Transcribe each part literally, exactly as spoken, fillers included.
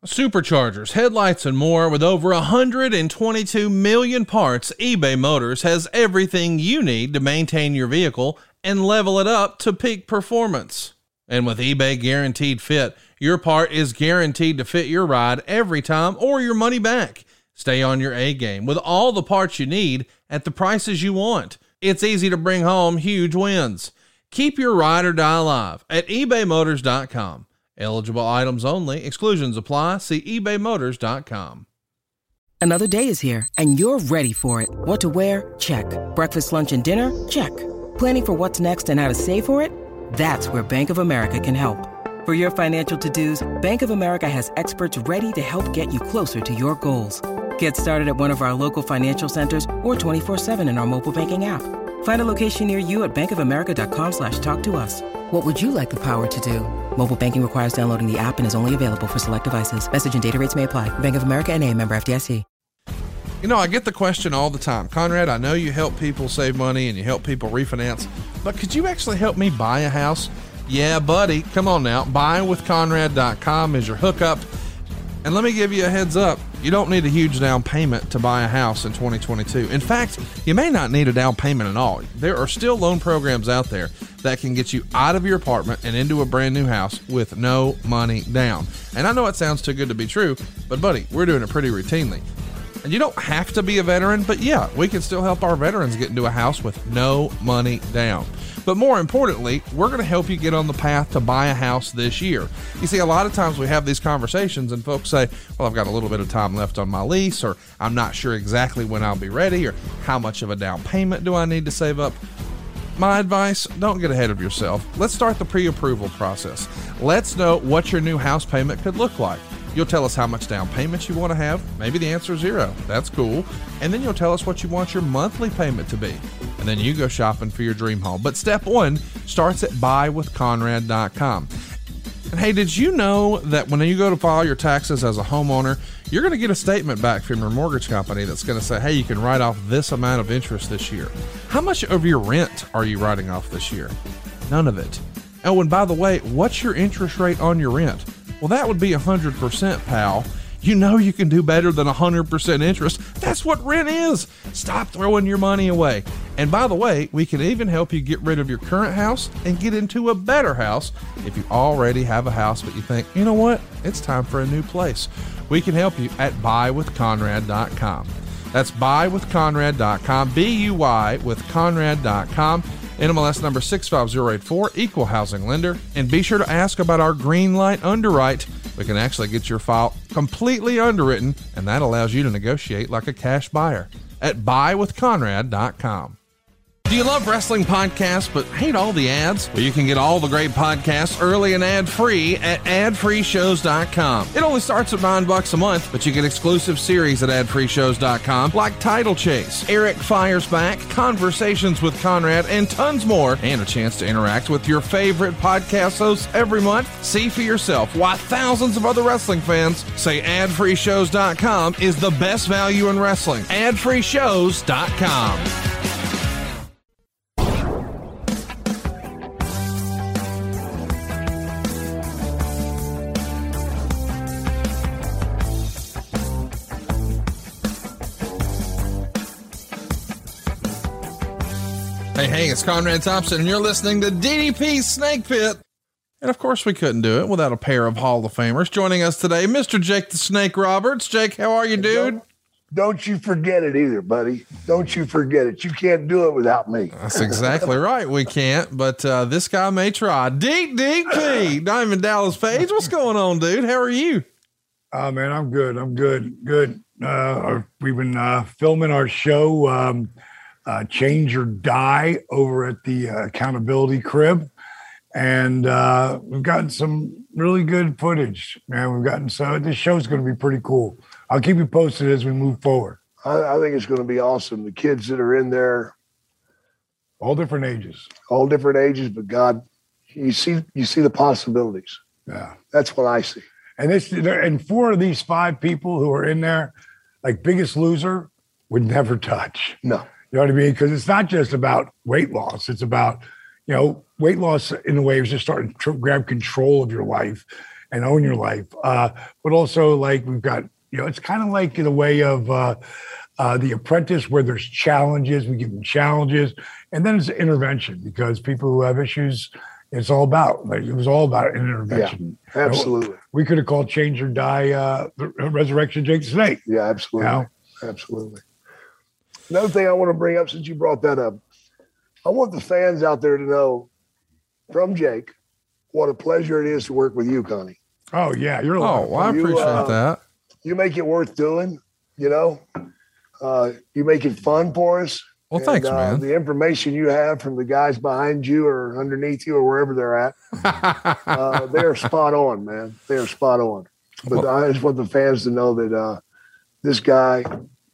Superchargers, headlights, and more. With over one hundred twenty-two million parts, eBay Motors has everything you need to maintain your vehicle and level it up to peak performance. And with eBay Guaranteed Fit, your part is guaranteed to fit your ride every time or your money back. Stay on your A game with all the parts you need at the prices you want. It's easy to bring home huge wins. Keep your ride or die alive at ebay motors dot com. Eligible items only. Exclusions apply. See ebay motors dot com. Another day is here, and you're ready for it. What to wear? Check. Breakfast, lunch, and dinner? Check. Planning for what's next and how to save for it? That's where Bank of America can help. For your financial to-dos, Bank of America has experts ready to help get you closer to your goals. Get started at one of our local financial centers or twenty-four seven in our mobile banking app. Find a location near you at bankofamerica.com slash talk to us. What would you like the power to do? Mobile banking requires downloading the app and is only available for select devices. Message and data rates may apply. Bank of America N A, member F D I C. You know, I get the question all the time. Conrad, I know you help people save money and you help people refinance, but could you actually help me buy a house? Yeah, buddy. Come on now. buy with conrad dot com is your hookup. And let me give you a heads up. You don't need a huge down payment to buy a house in twenty twenty-two. In fact, you may not need a down payment at all. There are still loan programs out there that can get you out of your apartment and into a brand new house with no money down. And I know it sounds too good to be true, but buddy, we're doing it pretty routinely. And you don't have to be a veteran, but yeah, we can still help our veterans get into a house with no money down. But more importantly, we're going to help you get on the path to buy a house this year. You see, a lot of times we have these conversations and folks say, well, I've got a little bit of time left on my lease, or I'm not sure exactly when I'll be ready, or how much of a down payment do I need to save up? My advice, don't get ahead of yourself. Let's start the pre-approval process. Let's know what your new house payment could look like. You'll tell us how much down payment you want to have. Maybe the answer is zero. That's cool. And then you'll tell us what you want your monthly payment to be. And then you go shopping for your dream home. But step one starts at buy with conrad dot com. And hey, did you know that when you go to file your taxes as a homeowner, you're going to get a statement back from your mortgage company that's going to say, hey, you can write off this amount of interest this year. How much of your rent are you writing off this year? None of it. Oh, and by the way, what's your interest rate on your rent? Well, that would be one hundred percent, pal. You know you can do better than one hundred percent interest. That's what rent is. Stop throwing your money away. And by the way, we can even help you get rid of your current house and get into a better house if you already have a house, but you think, you know what? It's time for a new place. We can help you at buy with conrad dot com. That's buy with conrad dot com, B U Y with conrad dot com. N M L S number six five zero eight four, equal housing lender. And be sure to ask about our green light underwrite. We can actually get your file completely underwritten, and that allows you to negotiate like a cash buyer at buy with conrad dot com. Do you love wrestling podcasts but hate all the ads? Well, you can get all the great podcasts early and ad-free at ad free shows dot com. It only starts at nine bucks a month, but you get exclusive series at ad free shows dot com like Title Chase, Eric Fires Back, Conversations with Conrad, and tons more, and a chance to interact with your favorite podcast hosts every month. See for yourself why thousands of other wrestling fans say ad free shows dot com is the best value in wrestling. ad free shows dot com. Hey, hey, it's Conrad Thompson, and you're listening to D D P Snake Pit. And of course, we couldn't do it without a pair of Hall of Famers. Joining us today, Mister Jake the Snake Roberts. Jake, how are you, dude? Don't, don't you forget it either, buddy. Don't you forget it. You can't do it without me. That's exactly right. We can't, but uh, this guy may try. D D P, Diamond Dallas Page. What's going on, dude? How are you? Oh, man, I'm good. I'm good. Good. Uh, we've been uh, filming our show, um, Uh, Change or Die, over at the uh, Accountability Crib. And uh, we've gotten some really good footage, man. We've gotten, so this show's going to be pretty cool. I'll keep you posted as we move forward. I, I think it's going to be awesome. The kids that are in there, all different ages, all different ages, but God, you see, you see the possibilities. Yeah. That's what I see. And this, and four of these five people who are in there, like Biggest Loser, would never touch. No. You know what I mean? Because it's not just about weight loss. It's about, you know, weight loss in a way is just starting to grab control of your life. and own your life. Uh, but also, like, we've got, you know, it's kind of like in a way of uh, uh, The Apprentice, where there's challenges. We give them challenges, and then it's intervention, because people who have issues, it's all about, like, it was all about an intervention. Yeah, absolutely. You know, we could have called Change or Die uh, the Resurrection Jake the Snake. Yeah, absolutely. You know? Absolutely. Another thing I want to bring up, since you brought that up, I want the fans out there to know from Jake what a pleasure it is to work with you, Connie. Oh, yeah. You're Oh, well, I You, appreciate uh, that. You make it worth doing, you know. Uh, you make it fun for us. Well, And, thanks, uh, man. The information you have from the guys behind you or underneath you or wherever they're at, uh, they're spot on, man. They're spot on. But Well- I just want the fans to know that uh, this guy,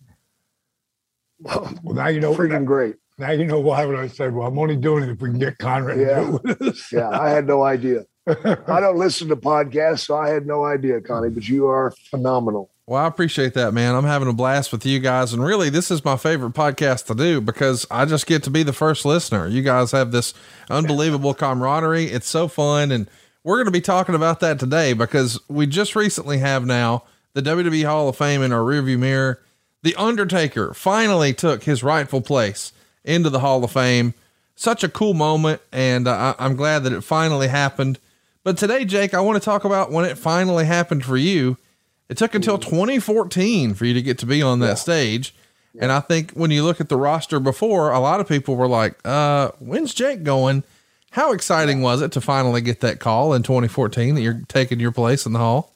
well, Well, now you know. freaking great. Now you know why when I said, well, I'm only doing it if we can get Conrad Yeah. to do it with us. Yeah, I had no idea. I don't listen to podcasts, so I had no idea, Connie, but you are phenomenal. Well, I appreciate that, man. I'm having a blast with you guys. And really, this is my favorite podcast to do because I just get to be the first listener. You guys have this unbelievable camaraderie. It's so fun. And we're going to be talking about that today because we just recently have now the W W E Hall of Fame in our rearview mirror. The Undertaker finally took his rightful place into the Hall of Fame. Such a cool moment. And uh, I'm glad that it finally happened. But today, Jake, I want to talk about when it finally happened for you. It took until twenty fourteen for you to get to be on that yeah. stage. Yeah. And I think when you look at the roster before, a lot of people were like, uh, when's Jake going? How exciting was it to finally get that call in twenty fourteen that you're taking your place in the Hall?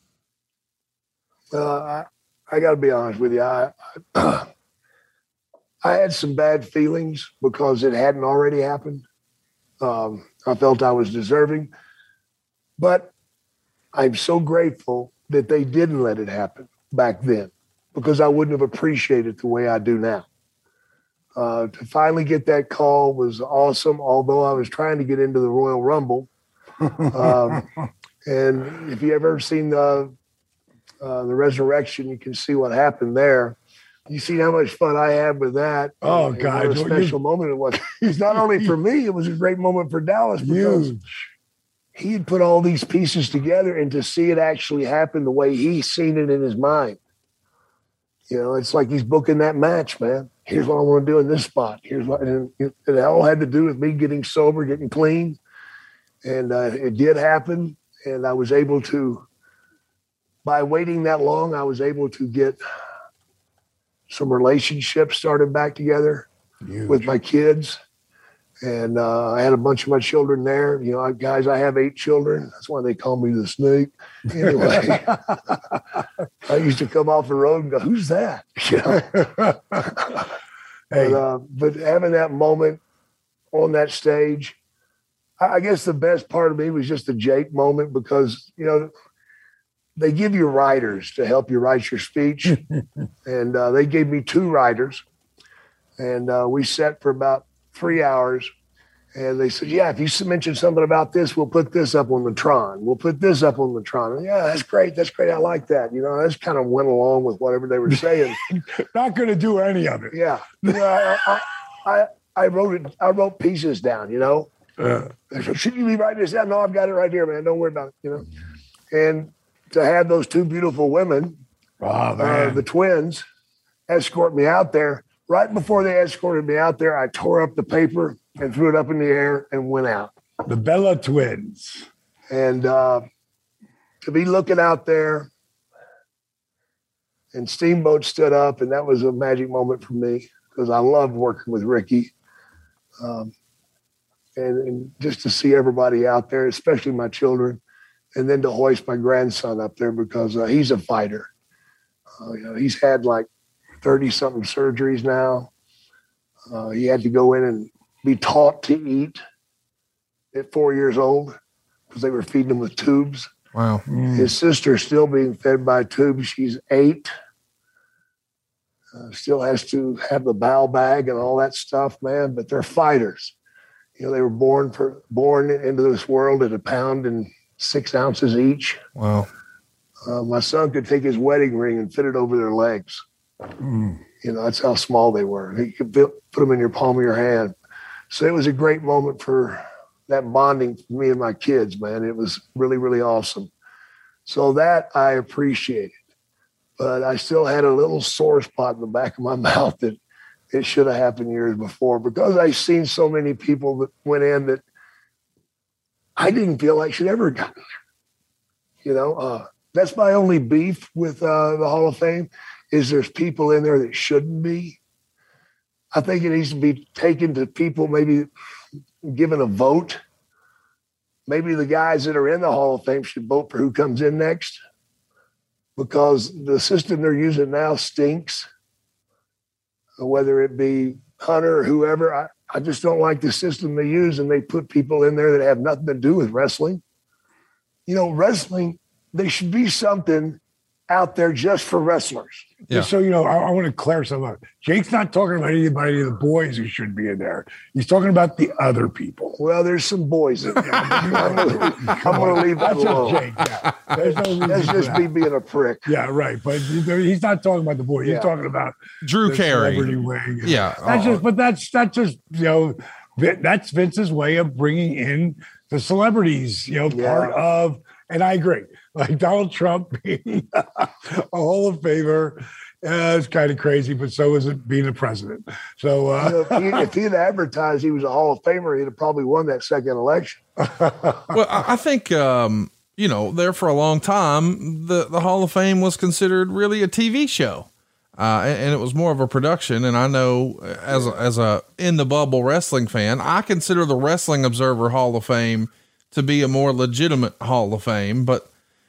Uh, I, I got to be honest with you. I, I, I had some bad feelings because it hadn't already happened. Um, I felt I was deserving, but I'm so grateful that they didn't let it happen back then, because I wouldn't have appreciated it the way I do now. Uh, to finally get that call was awesome, although I was trying to get into the Royal Rumble. Um, and if you ever seen the, uh, the Resurrection, you can see what happened there. You see how much fun I had with that. Oh, and, God. And what a special you, moment it was. It's not only for me, it was a great moment for Dallas. Because huge. He had put all these pieces together, and to see it actually happen the way he's seen it in his mind. You know, it's like he's booking that match, man. Here's what I want to do in this spot. Here's what, and it, it all had to do with me getting sober, getting clean. And uh, it did happen. And I was able to, by waiting that long, I was able to get some relationships started back together huge. With my kids. And uh, I had a bunch of my children there. You know, I, guys, I have eight children. That's why they call me the snake. Anyway, I used to come off the road and go, who's that? You know? Hey. But, uh, but having that moment on that stage, I, I guess the best part of me was just the Jake moment, because, you know, they give you writers to help you write your speech. And uh, they gave me two writers. And uh, we sat for about three hours. And they said, yeah, if you mention something about this, we'll put this up on the Tron. We'll put this up on the Tron. And, yeah, that's great. That's great. I like that. You know, I just kind of went along with whatever they were saying. Not going to do any of it. Yeah. You know, I, I, I, I wrote it. I wrote pieces down, you know. Uh, Should you be writing this down? No, I've got it right here, man. Don't worry about it, you know. And to have those two beautiful women, oh, uh, the twins, escort me out there. Right before they escorted me out there, I tore up the paper and threw it up in the air and went out. The Bella twins. And uh, to be looking out there, and Steamboat stood up, and that was a magic moment for me, because I loved working with Ricky. Um, and, and just to see everybody out there, especially my children, and then to hoist my grandson up there, because uh, he's a fighter. Uh, you know, he's had like thirty-something surgeries now. Uh, he had to go in and be taught to eat at four years old because they were feeding him with tubes. Wow. Mm. His sister's still being fed by tubes. She's eight. Uh, still has to have the bowel bag and all that stuff, man. But they're fighters. You know, they were born for born into this world at a pound and six ounces each. Wow. Uh, my son could take his wedding ring and fit it over their legs. Mm. You know, that's how small they were. You could put them in your palm of your hand. So it was a great moment for that bonding for me and my kids, man. It was really, really awesome. So that I appreciated. But I still had a little sore spot in the back of my mouth that it should have happened years before, because I've seen so many people that went in that I didn't feel like should ever have gotten there. You know, uh, that's my only beef with uh, the Hall of Fame, is there's people in there that shouldn't be. I think it needs to be taken to people, maybe given a vote. Maybe the guys that are in the Hall of Fame should vote for who comes in next, because the system they're using now stinks. Whether it be Hunter or whoever, I, I just don't like the system they use, and they put people in there that have nothing to do with wrestling. You know, wrestling, there should be something out there just for wrestlers. Yeah. Just so you know, I, I want to clear something up. Jake's not talking about anybody of the boys who should be in there. He's talking about the other people. Well, there's some boys in there. I'm going to leave that That's alone. Jake, yeah. There's no reason That's for just that. me being a prick. Yeah, right. But he's not talking about the boys. He's Yeah. talking about Drew the Carey. celebrity wing. Yeah. That's Oh. just, but that's that's just you know Vi- that's Vince's way of bringing in the celebrities. You know, Yeah. part of. And I agree. Like Donald Trump being a Hall of Famer uh, is kind of crazy, but so is it being the president. So uh, You know, if, he, if he'd advertised he was a Hall of Famer, he'd have probably won that second election. Well, I I think, um, you know, there for a long time, the, the Hall of Fame was considered really a T V show. Uh, and, and it was more of a production. And I know as a, as a in the bubble wrestling fan, I consider the Wrestling Observer Hall of Fame to be a more legitimate Hall of Fame, but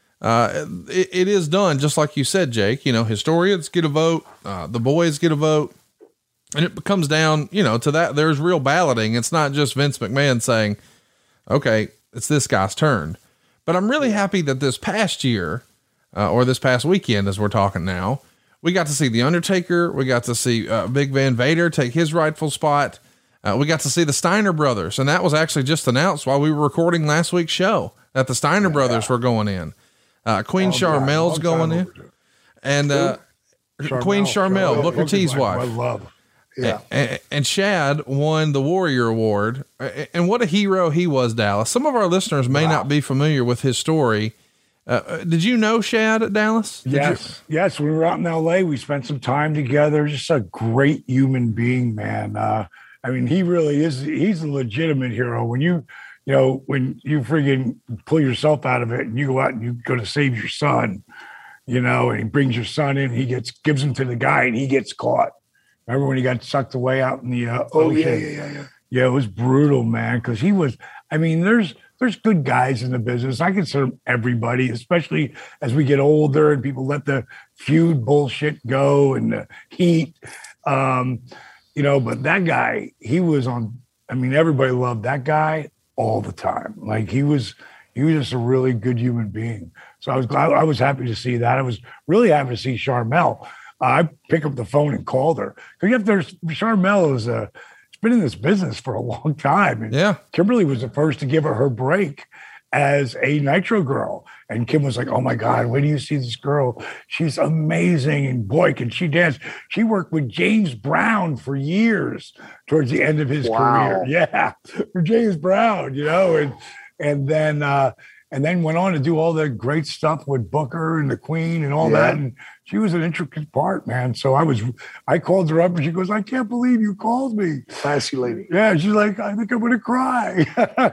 uh, it, it is done just like you said, Jake. You know, historians get a vote, uh, the boys get a vote, and it comes down, you know, to that. There's real balloting. It's not just Vince McMahon saying, okay, it's this guy's turn. But I'm really happy that this past year, uh, or this past weekend, as we're talking now, we got to see The Undertaker. We got to see uh, Big Van Vader take his rightful spot. Uh, we got to see the Steiner brothers, and that was actually just announced while we were recording last week's show that the Steiner yeah, brothers yeah. were going in. Uh, Queen long Charmel's time, going in, and uh, Charmel, Queen Charmel, Charmel Booker T's wife. I love. Yeah, and, and, and Shad won the Warrior Award, and what a hero he was, Dallas. Some of our listeners may wow. not be familiar with his story. Uh, did you know Shad at Dallas? Did yes, you? yes. We were out in L A. We spent some time together. Just a great human being, man. Uh, I mean, he really is. He's a legitimate hero. When you, you know, when you freaking pull yourself out of it and you go out and you go to save your son, you know, and he brings your son in, he gets, gives him to the guy and he gets caught. Remember when he got sucked away out in the uh, oh, ocean? yeah, yeah, yeah, yeah. Yeah, it was brutal, man. Cause he was, I mean, there's, there's good guys in the business. I consider everybody, especially as we get older and people let the feud bullshit go and the heat. Um, You know, but that guy, he was on, I mean, everybody loved that guy all the time. Like he was, he was just a really good human being. So I was glad, I was happy to see that. I was really happy to see Charmel. Uh, I picked up the phone and called her. Because you have to, Charmel is a, it's been in this business for a long time. And yeah. Kimberly was the first to give her her break as a Nitro girl. And Kim was like, oh my God, where do you see this girl? She's amazing. And boy, can she dance. She worked with James Brown for years towards the end of his wow. career. Yeah. For James Brown, you know, and, and then, uh, and then went on to do all the great stuff with Booker and the Queen and all yeah. that. And she was an intricate part, man. So I was, I called her up and she goes, I can't believe you called me. Classy lady. Yeah. She's like, I think I'm going to cry.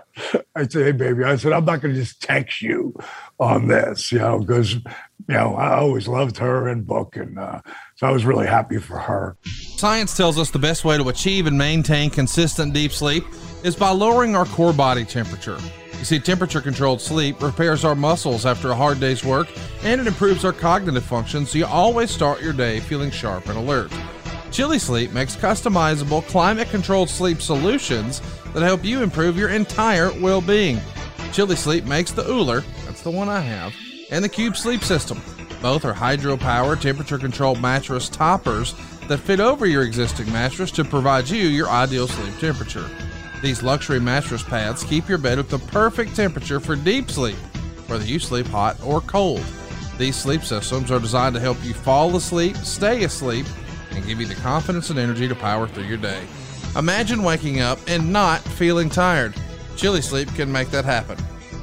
I said, hey, baby. I said, I'm not going to just text you on this, you know, because, you know, I always loved her and Book. And uh, so I was really happy for her. Science tells us the best way to achieve and maintain consistent deep sleep is by lowering our core body temperature. You see, temperature-controlled sleep repairs our muscles after a hard day's work, and it improves our cognitive function, so you always start your day feeling sharp and alert. Chili Sleep makes customizable, climate-controlled sleep solutions that help you improve your entire well-being. Chili Sleep makes the Ooler, that's the one I have, and the Cube Sleep System. Both are hydro-powered, temperature-controlled mattress toppers that fit over your existing mattress to provide you your ideal sleep temperature. These luxury mattress pads keep your bed at the perfect temperature for deep sleep, whether you sleep hot or cold. These sleep systems are designed to help you fall asleep, stay asleep, and give you the confidence and energy to power through your day. Imagine waking up and not feeling tired. Chili Sleep can make that happen.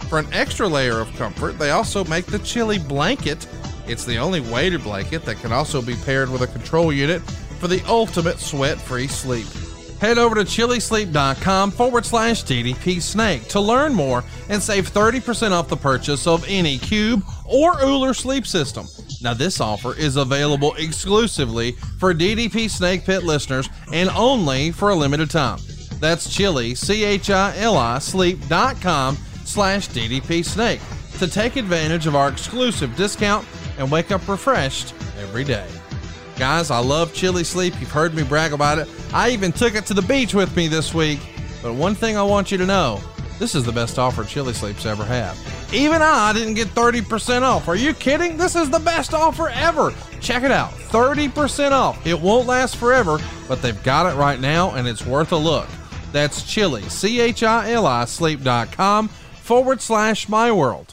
For an extra layer of comfort, they also make the Chili Blanket. It's the only weighted blanket that can also be paired with a control unit for the ultimate sweat-free sleep. Head over to chilisleep.com forward slash DDP Snake to learn more and save thirty percent off the purchase of any Cube or Uller sleep system. Now, this offer is available exclusively for D D P Snake Pit listeners and only for a limited time. That's Chili, C H I L I, sleep.com slash DDP Snake to take advantage of our exclusive discount and wake up refreshed every day. Guys, I love Chili Sleep. You've heard me brag about it. I even took it to the beach with me this week. But one thing I want you to know, this is the best offer Chili Sleep's ever had. Even I didn't get thirty percent off. Are you kidding? This is the best offer ever. Check it out. thirty percent off. It won't last forever, but they've got it right now, and it's worth a look. That's Chili, C H I L I, sleep.com forward slash my world.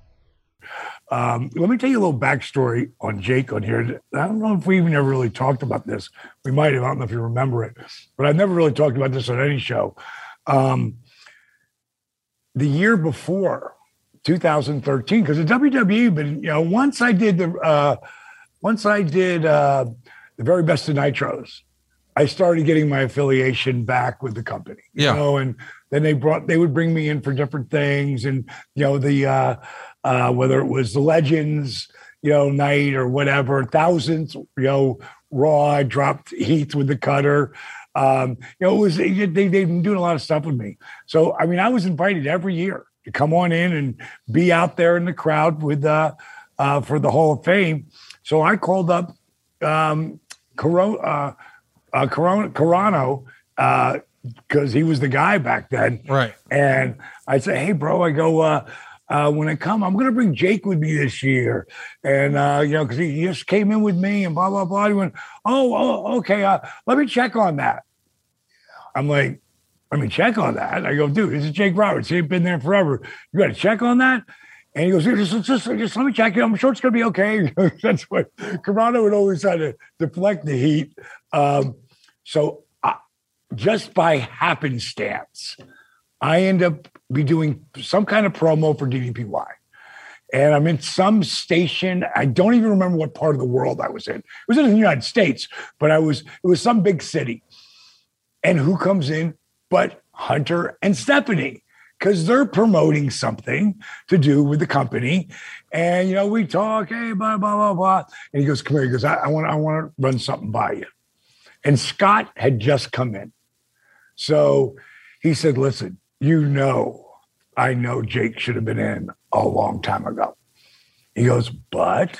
Um, let me tell you a little backstory on Jake on here. I don't know if we even ever really talked about this. We might have. I don't know if you remember it, but I've never really talked about this on any show. Um, the year before, two thousand thirteen, because the W W E, but you know, once I did the, uh, once I did uh, the very best of Nitros, I started getting my affiliation back with the company. You yeah. know, and then they brought, they would bring me in for different things, and you know, the. Uh, Uh, whether it was the Legends, you know, night or whatever, thousands, you know, Raw, I dropped Heath with the cutter. Um, you know, it was, they, they've been doing a lot of stuff with me. So, I mean, I was invited every year to come on in and be out there in the crowd with, uh, uh, for the Hall of Fame. So I called up, um, Coro- uh, uh, Corona, Carano, uh, cause he was the guy back then. Right. And I said, hey bro, I go, uh, Uh, when I come, I'm going to bring Jake with me this year. And, uh, you know, because he just came in with me and blah, blah, blah. He went, oh, oh okay, uh, let me check on that. I'm like, let me check on that. I go, dude, this is Jake Roberts. He's been there forever. You got to check on that? And he goes, just, just, just let me check it. I'm sure it's going to be okay. That's what Carano would always try to deflect the heat. Um, so uh, just by happenstance, I end up be doing some kind of promo for D D P Y. And I'm in some station. I don't even remember what part of the world I was in. It was in the United States, but I was, it was some big city. And who comes in but Hunter and Stephanie? Because they're promoting something to do with the company. And, you know, we talk, hey, blah, blah, blah, blah. And he goes, come here. He goes, I, I want I want to run something by you. And Scott had just come in. So he said, listen, you know, I know Jake should have been in a long time ago. He goes, but,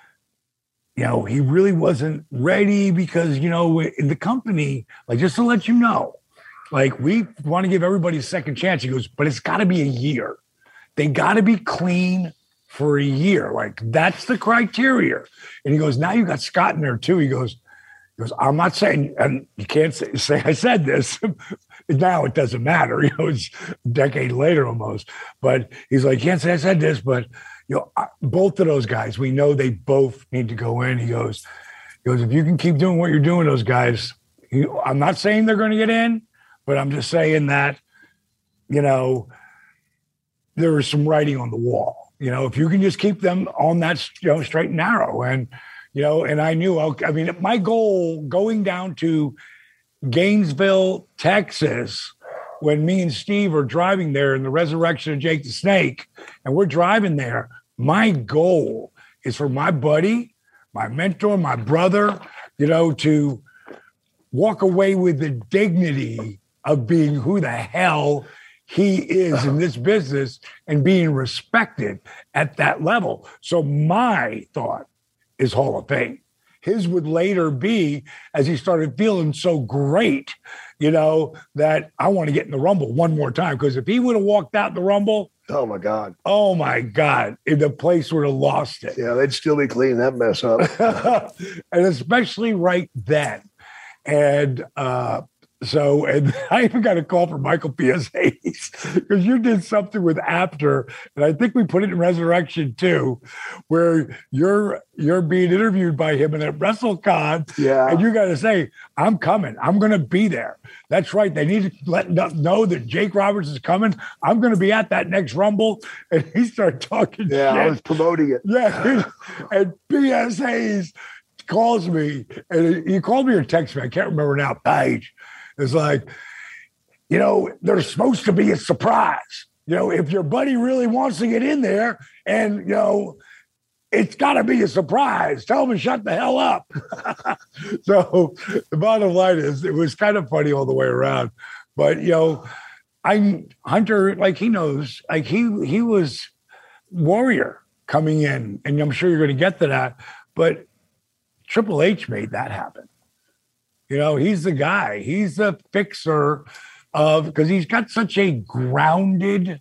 you know, he really wasn't ready because, you know, in the company, like, just to let you know, like, we want to give everybody a second chance. He goes, but it's got to be a year. They got to be clean for a year. Like, that's the criteria. And he goes, now you got Scott in there too. He goes, he goes, I'm not saying, and you can't say, say I said this. Now it doesn't matter, you know, it's a decade later almost. But he's like, can't say I said this, but you know, I, both of those guys, we know they both need to go in. He goes, he goes, if you can keep doing what you're doing, those guys, you, I'm not saying they're going to get in, but I'm just saying that, you know, there is some writing on the wall. You know, if you can just keep them on that, you know, straight and narrow. And, you know, and I knew, I mean, my goal going down to Gainesville, Texas, when me and Steve are driving there in the resurrection of Jake the Snake, and we're driving there, my goal is for my buddy, my mentor, my brother, you know, to walk away with the dignity of being who the hell he is in this business and being respected at that level. So my thought is Hall of Fame. His would later be, as he started feeling so great, you know, that I want to get in the Rumble one more time. Because if he would have walked out the Rumble, oh my God, oh my God, if the place would have lost it. Yeah, they'd still be cleaning that mess up, and especially right then. And uh, So, and I even got a call from Michael P S. Hayes because you did something with Apter, and I think we put it in Resurrection too, where you're you're being interviewed by him and at WrestleCon. Yeah. And you got to say, I'm coming. I'm going to be there. That's right. They need to let know that Jake Roberts is coming. I'm going to be at that next Rumble. And he started talking Yeah, shit. I was promoting it. Yeah. And P S. Hayes calls me, and he called me or texted me. I can't remember now. Page. It's like, you know, there's supposed to be a surprise. You know, if your buddy really wants to get in there and, you know, it's got to be a surprise. Tell him to shut the hell up. So the bottom line is it was kind of funny all the way around. But, you know, I Hunter, like he knows, like he he was Warrior coming in, and I'm sure you're going to get to that. But Triple H made that happen. You know, he's the guy. He's the fixer of, because he's got such a grounded,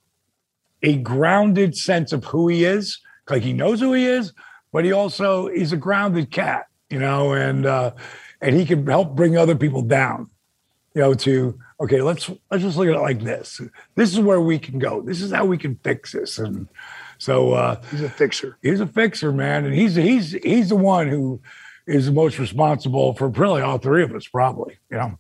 a grounded sense of who he is. Like he knows who he is, but he also is a grounded cat, you know, and uh, and he can help bring other people down, you know, to, okay, let's let's just look at it like this. This is where we can go. This is how we can fix this. And so uh, He's a fixer. he's a fixer, man. And he's he's he's the one who is the most responsible for really all three of us, probably, you know.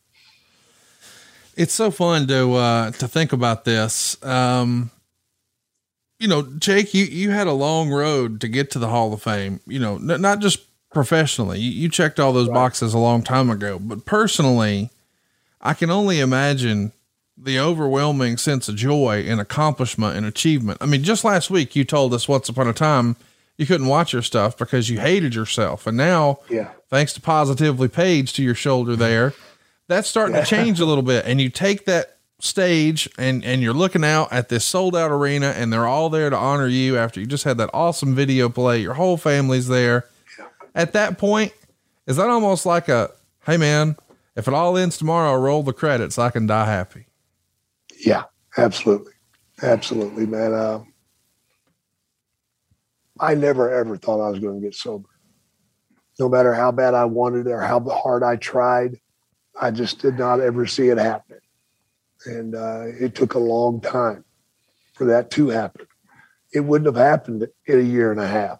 It's so fun to, uh, to think about this. Um, you know, Jake, you, you had a long road to get to the Hall of Fame, you know, n- not just professionally. You, you checked all those right. boxes a long time ago, but personally, I can only imagine the overwhelming sense of joy and accomplishment and achievement. I mean, just last week you told us once upon a time you couldn't watch your stuff because you hated yourself. And now, yeah. thanks to Positively Page to your shoulder there, that's starting yeah. to change a little bit. And you take that stage and, and you're looking out at this sold out arena and they're all there to honor you after you just had that awesome video play. Your whole family's there. Yeah. At that point, is that almost like a, hey man, if it all ends tomorrow, roll the credits, I can die happy. Yeah, absolutely. Absolutely, man. Uh, I never, ever thought I was going to get sober. No matter how bad I wanted it or how hard I tried, I just did not ever see it happen. And uh, it took a long time for that to happen. It wouldn't have happened in a year and a half.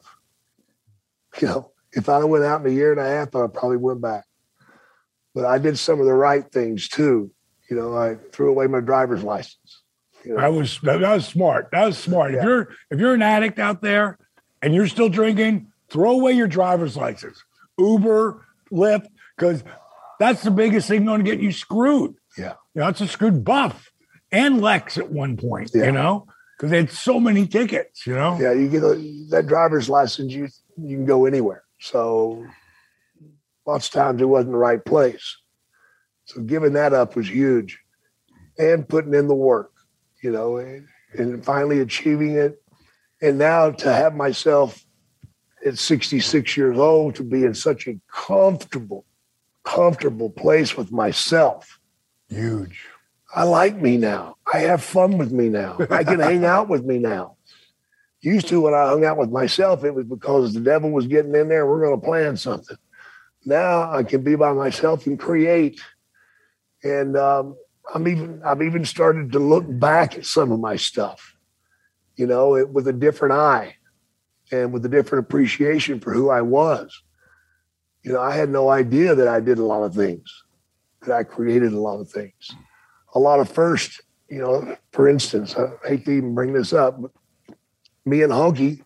You know, if I went out in a year and a half, I probably went back. But I did some of the right things too. You know, I threw away my driver's license. You know? That was that was smart. That was smart. Yeah. If you're if you're an addict out there and you're still drinking, throw away your driver's license. Uber, Lyft, because that's the biggest thing going to get you screwed. Yeah. You know, it's a screwed Buff and Lex at one point, yeah. you know, because they had so many tickets, you know? Yeah, you get a, that driver's license, you you can go anywhere. So lots of times it wasn't the right place. So giving that up was huge, and putting in the work, you know, and, and finally achieving it. And now to have myself at sixty-six years old to be in such a comfortable, comfortable place with myself. Huge. I like me now. I have fun with me now. I can hang out with me now. Used to, when I hung out with myself, it was because the devil was getting in there. We're going to plan something. Now I can be by myself and create. And um, I'm even, I've even started to look back at some of my stuff, you know, it, with a different eye and with a different appreciation for who I was. You know, I had no idea that I did a lot of things, that I created a lot of things, a lot of first, you know, for instance, I hate to even bring this up, but me and Honky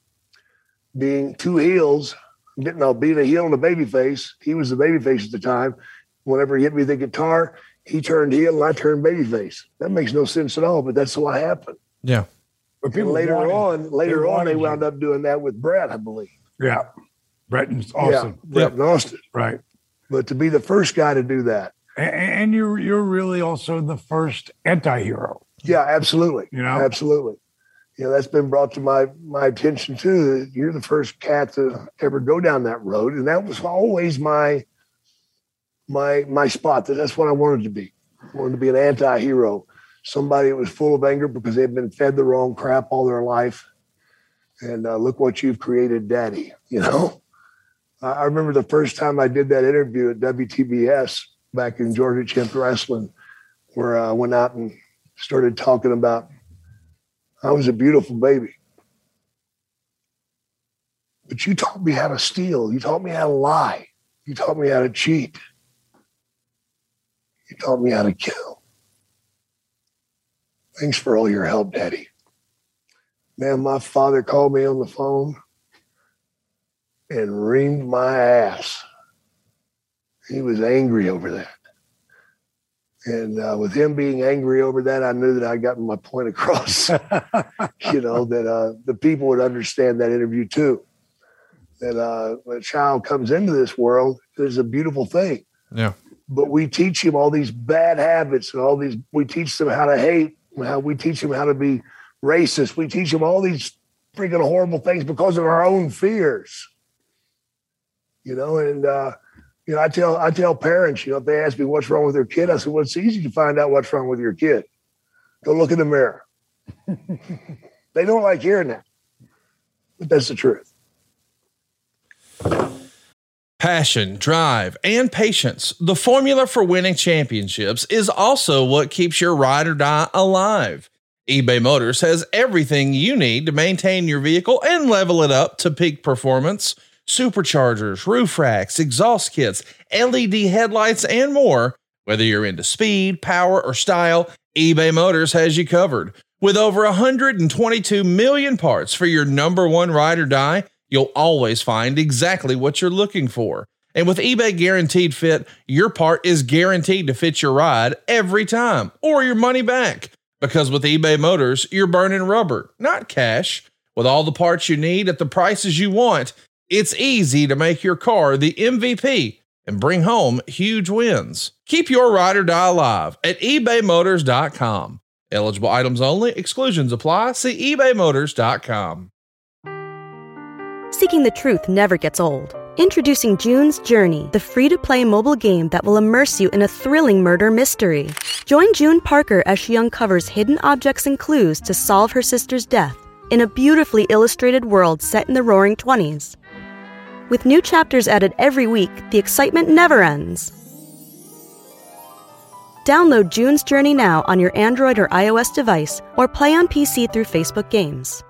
being two heels, you know, being a heel and a baby face, he was the baby face at the time. Whenever he hit me with the guitar, he turned heel and I turned babyface. That makes no sense at all, but that's what happened. Yeah. But people later wanted, on, later they on, they you. wound up doing that with Brett, I believe. Yeah. Brett and Austin. Yeah, Brett yep. and Austin. Right. But to be the first guy to do that. And, and you're you're really also the first anti-hero. Yeah, absolutely. You know? Absolutely. You know, that's been brought to my my attention too. That you're the first cat to ever go down that road. And that was always my my my spot. That that's what I wanted to be. I wanted to be an anti-hero. Somebody that was full of anger because they've been fed the wrong crap all their life. And uh, look what you've created, Daddy. You know? I remember the first time I did that interview at W T B S, back in Georgia Champ Wrestling, where I went out and started talking about I was a beautiful baby. But you taught me how to steal. You taught me how to lie. You taught me how to cheat. You taught me how to kill. Thanks for all your help, Daddy. Man, my father called me on the phone and reamed my ass. He was angry over that. And uh, with him being angry over that, I knew that I got my point across, you know, that uh, the people would understand that interview too. That uh, when a child comes into this world, it's a beautiful thing. Yeah. But we teach him all these bad habits and all these, we teach them how to hate, how we teach them how to be racist. We teach them all these freaking horrible things because of our own fears. You know, and, uh, you know, I tell I tell parents, you know, if they ask me what's wrong with their kid, I said, well, it's easy to find out what's wrong with your kid. Go look in the mirror. They don't like hearing that, but that's the truth. Passion, drive, and patience. The formula for winning championships is also what keeps your ride or die alive. eBay Motors has everything you need to maintain your vehicle and level it up to peak performance. Superchargers, roof racks, exhaust kits, L E D headlights, and more. Whether you're into speed, power, or style, eBay Motors has you covered. With over one hundred twenty-two million parts for your number one ride or die, you'll always find exactly what you're looking for. And with eBay Guaranteed Fit, your part is guaranteed to fit your ride every time, or your money back. Because with eBay Motors, you're burning rubber, not cash. With all the parts you need at the prices you want, it's easy to make your car the M V P and bring home huge wins. Keep your ride or die alive at ebay motors dot com. Eligible items only. Exclusions apply. See ebay motors dot com. Seeking the truth never gets old. Introducing June's Journey, the free-to-play mobile game that will immerse you in a thrilling murder mystery. Join June Parker as she uncovers hidden objects and clues to solve her sister's death in a beautifully illustrated world set in the roaring twenties. With new chapters added every week, the excitement never ends. Download June's Journey now on your Android or iOS device, or play on P C through Facebook Games.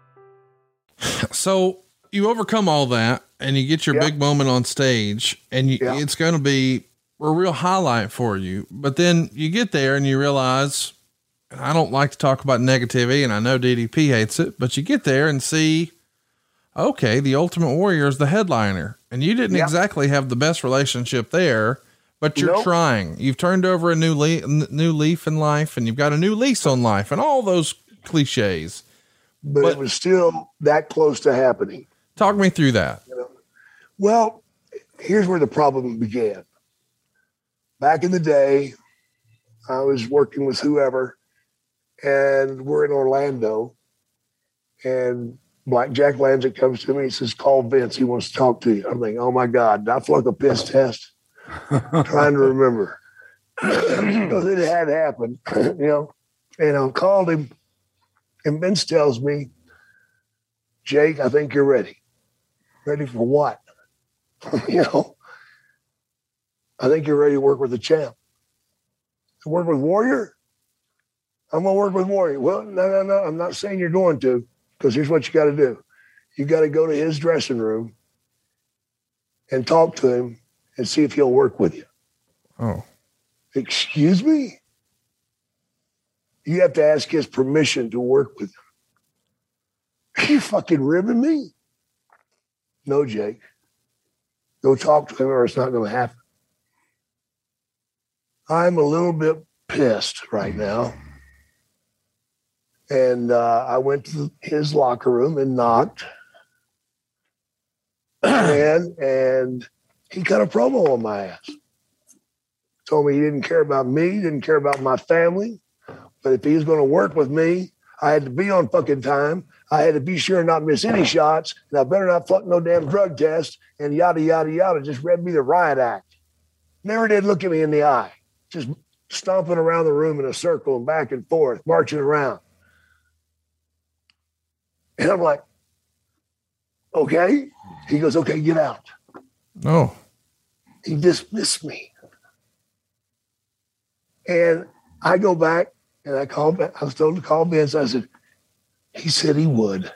So you overcome all that and you get your yeah. big moment on stage, and you, yeah. it's going to be a real highlight for you. But then you get there and you realize, and I don't like to talk about negativity, and I know D D P hates it, but you get there and see, okay, the Ultimate Warrior is the headliner, and you didn't yeah. exactly have the best relationship there, but you're nope. trying. You've turned over a new leaf, new leaf in life, and you've got a new lease on life, and all those cliches. But, but it was still that close to happening. Talk me through that. You know? Well, here's where the problem began. Back in the day, I was working with whoever, and we're in Orlando, and Black Jack Lanza comes to me. He says, call Vince. He wants to talk to you. I'm like, oh my God, did I flunk a piss test? Trying to remember. Because it had happened, you know. And I called him, and Vince tells me, Jake, I think you're ready. Ready for what? You know, I think you're ready to work with the champ. To work with Warrior? I'm going to work with Warrior. Well, no, no, no. I'm not saying you're going to. Because here's what you got to do. You got to go to his dressing room and talk to him and see if he'll work with you. Oh. Excuse me? You have to ask his permission to work with him. Are you fucking ribbing me? No, Jake. Go talk to him or it's not going to happen. I'm a little bit pissed right now. And uh, I went to his locker room and knocked. and, and he cut a promo on my ass. Told me he didn't care about me, didn't care about my family. But if he was going to work with me, I had to be on fucking time. I had to be sure not miss any shots. And I better not fuck no damn drug test and yada, yada, yada. Just read me the riot act. Never did look at me in the eye. Just stomping around the room in a circle and back and forth, marching around. And I'm like, okay. He goes, okay, get out. No. He dismissed me. And I go back and I called, I was told to call Vince. I said, he said he would.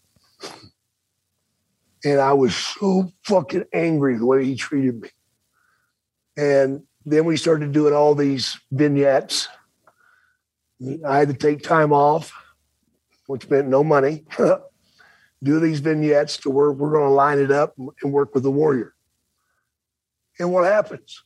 And I was so fucking angry the way he treated me. And then we started doing all these vignettes. I had to take time off, which meant no money. Do these vignettes to where we're going to line it up and work with the Warrior. And what happens?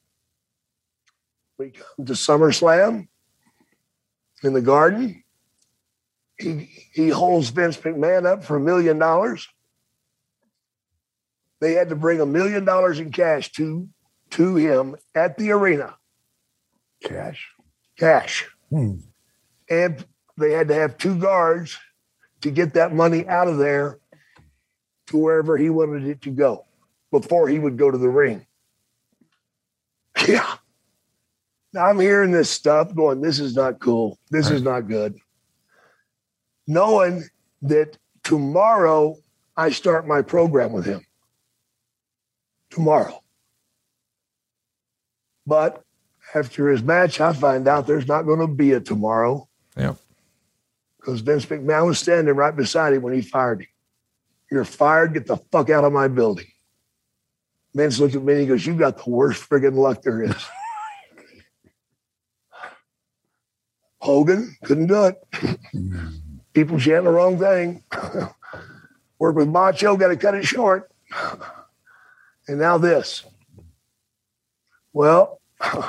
We come to SummerSlam in the Garden. He, he holds Vince McMahon up for a million dollars. They had to bring a million dollars in cash to, to him at the arena. Cash? Cash. Hmm. And they had to have two guards to get that money out of there to wherever he wanted it to go before he would go to the ring. Yeah. Now I'm hearing this stuff going, this is not cool. This right. is not good. Knowing that tomorrow I start my program with him. Tomorrow. But after his match, I find out there's not going to be a tomorrow. Yep. Because Vince McMahon was standing right beside him when he fired him. You're fired. Get the fuck out of my building. Vince looked at me and he goes, you got the worst friggin' luck there is. Hogan couldn't do it. People chanting the wrong thing. Work with Macho, got to cut it short. And now this. Well,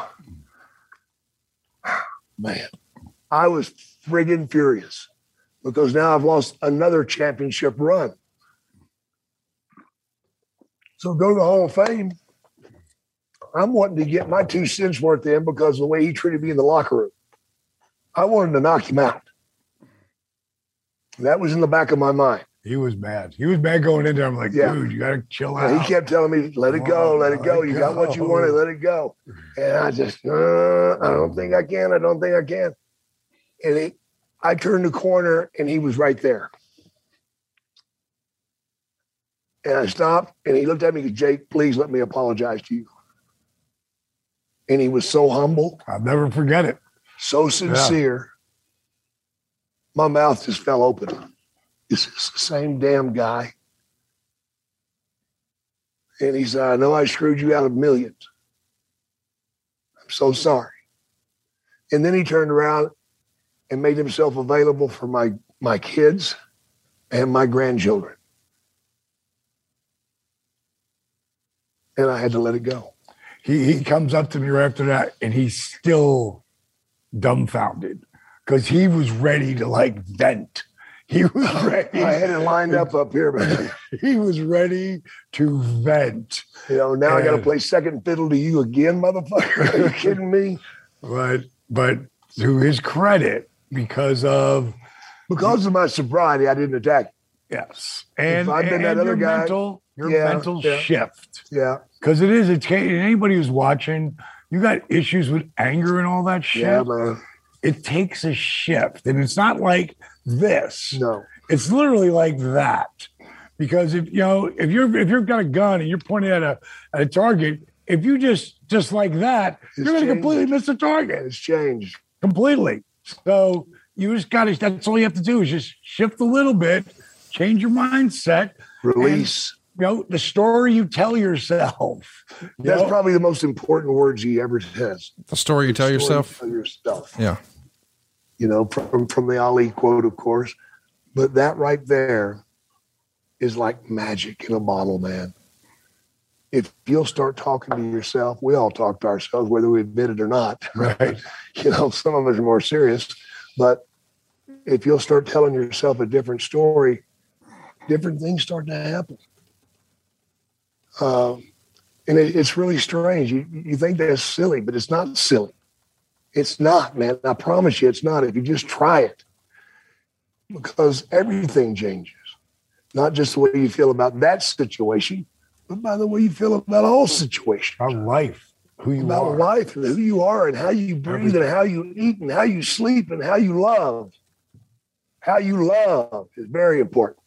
man, I was friggin' furious because now I've lost another championship run. So go to the Hall of Fame. I'm wanting to get my two cents worth in because of the way he treated me in the locker room. I wanted to knock him out. That was in the back of my mind. He was mad. He was mad going in there. I'm like, yeah. dude, you got to chill out. Yeah, he kept telling me, let it go, let it go. You got what you wanted, let it go. And I just, uh, I don't think I can. I don't think I can. And he, I turned the corner and he was right there. And I stopped and he looked at me and said, Jake, please let me apologize to you. And he was so humble. I'll never forget it. So sincere. Yeah. My mouth just fell open. Is this the same damn guy? And he said, I know I screwed you out of millions. I'm so sorry. And then he turned around and made himself available for my, my kids and my grandchildren. And I had to let it go. He he comes up to me right after that, and he's still dumbfounded because he was ready to like vent. He was ready. I had it lined up up here, man. He was ready to vent. You know, now and I got to play second fiddle to you again, motherfucker. Are you kidding me? But but to his credit, because of because of my sobriety, I didn't attack. Yes, and if I'd been and that other your guy, mental, your yeah, mental yeah. shift. Yeah, because it is. It's anybody who's watching. You got issues with anger and all that shit. Yeah, man. It takes a shift, and it's not like this. No, it's literally like that. Because if you know, if you're if you've got a gun and you're pointing at a at a target, if you just just like that, it's you're going to completely miss the target. It's changed completely. So you just got to. That's all you have to do is just shift a little bit, change your mindset, release. And, you know, the story you tell yourself. You That's know? probably the most important words he ever says. The story you the tell story yourself. You tell yourself. Yeah. You know, from from the Ali quote, of course, but that right there is like magic in a bottle, man. If you'll start talking to yourself, we all talk to ourselves, whether we admit it or not. Right. You know, some of us are more serious, but if you'll start telling yourself a different story, different things start to happen. Um, and it, it's really strange. You, you think that's silly, but it's not silly. It's not, man. I promise you it's not if you just try it. Because everything changes. Not just the way you feel about that situation, but by the way you feel about all situations. About life, who you about are. About life and who you are and how you breathe everything. And how you eat and how you sleep and how you love. How you love is very important.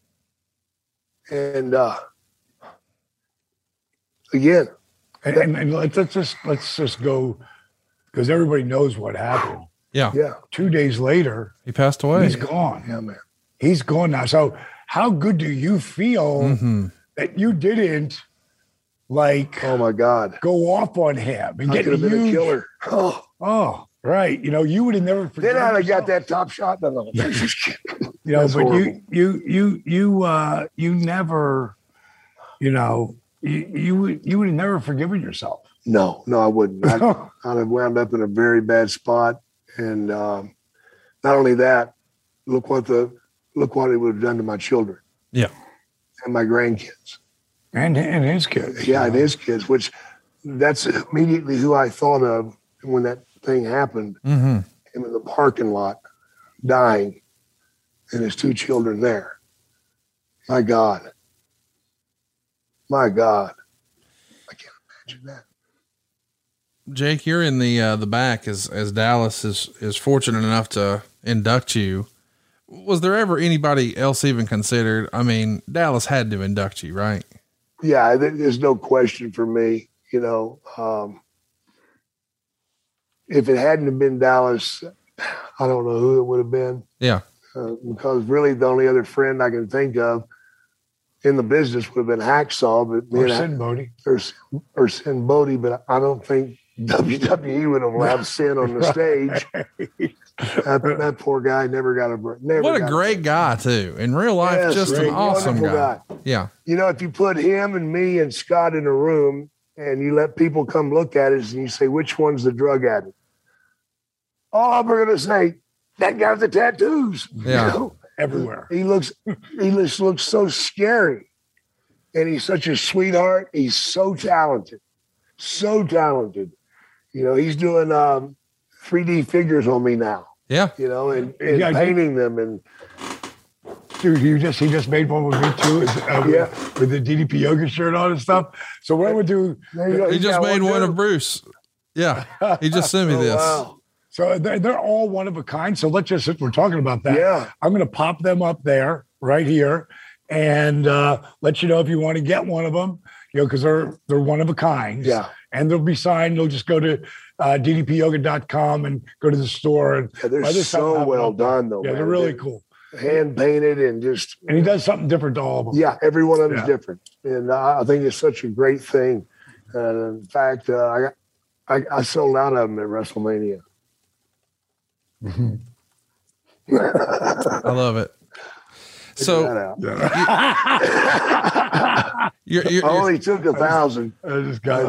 And uh, again. And, and, and let's, let's just let's just go because everybody knows what happened. Yeah. Yeah. Two days later, He passed away. he's gone. Yeah, man. He's gone now. So how good do you feel Mhm. that you didn't like Oh my God. go off on him and I get could have been huge- a killer. Oh, Oh, right. You know, you would have never then forgiven I'd have yourself. got that top shot. No, no. Just kidding. You know, That's but horrible. you, you, you, you, uh, you never, you know, you, you, would- you would have never forgiven yourself. No, no, I wouldn't. I'd, I'd have wound up in a very bad spot. And um, not only that, look what the look what it would have done to my children Yeah. and my grandkids. and, and his kids. Yeah, and his kids, which that's immediately who I thought of when that thing happened. Mm-hmm. Him in the parking lot, dying, and his two children there. My God. My God. I can't imagine that. Jake, you're in the, uh, the back as, as Dallas is, is fortunate enough to induct you. Was there ever anybody else even considered? I mean, Dallas had to induct you, right? Yeah, there- there's no question for me. You know, um, if it hadn't have been Dallas, I don't know who it would have been. Yeah. Uh, because really the only other friend I can think of in the business would have been Hacksaw, but me Or and Ha- Sin Bodie. or, or Sin Bodie, but I don't think W W E would have allowed Sin on the stage. That, that poor guy never got a break. Never What a got great guy too. In real life, Yes, just an great, awesome guy. wonderful guy. Yeah. You know, if you put him and me and Scott in a room and you let people come look at us and you say, which one's the drug addict? Oh, we're going to say, that guy with the tattoos. Yeah. You know? Everywhere. He looks, he just looks so scary. And he's such a sweetheart. He's so talented, so talented. You know, he's doing um, three D figures on me now, Yeah. you know, and, and Yeah, I do. painting them. And Dude, he just he just made one with me too. Uh, Yeah. with, with the D D P yoga shirt on and stuff. So what I would do, there you go. He He's just got made one too. of Bruce. Yeah. He just sent me Oh, this. wow. so they're, they're all one of a kind. So let's just, since we're talking about that, Yeah. I'm going to pop them up there right here and uh, let you know if you want to get one of them, you know, because they're they're one of a kind. Yeah. And they'll be signed. They'll just go to uh, d d p yoga dot com and go to the store. And Yeah, they're by this time, so have them well up there. done, though. Yeah, man. they're really cool. Hand painted and just And he does something different to all of them. yeah, every one of them Yeah. is different, and I I think it's such a great thing. And in fact, uh, I got I, I sold out of them at WrestleMania. I love it. Check So that out. you're, you're, I you're only took a thousand. Uh, this guy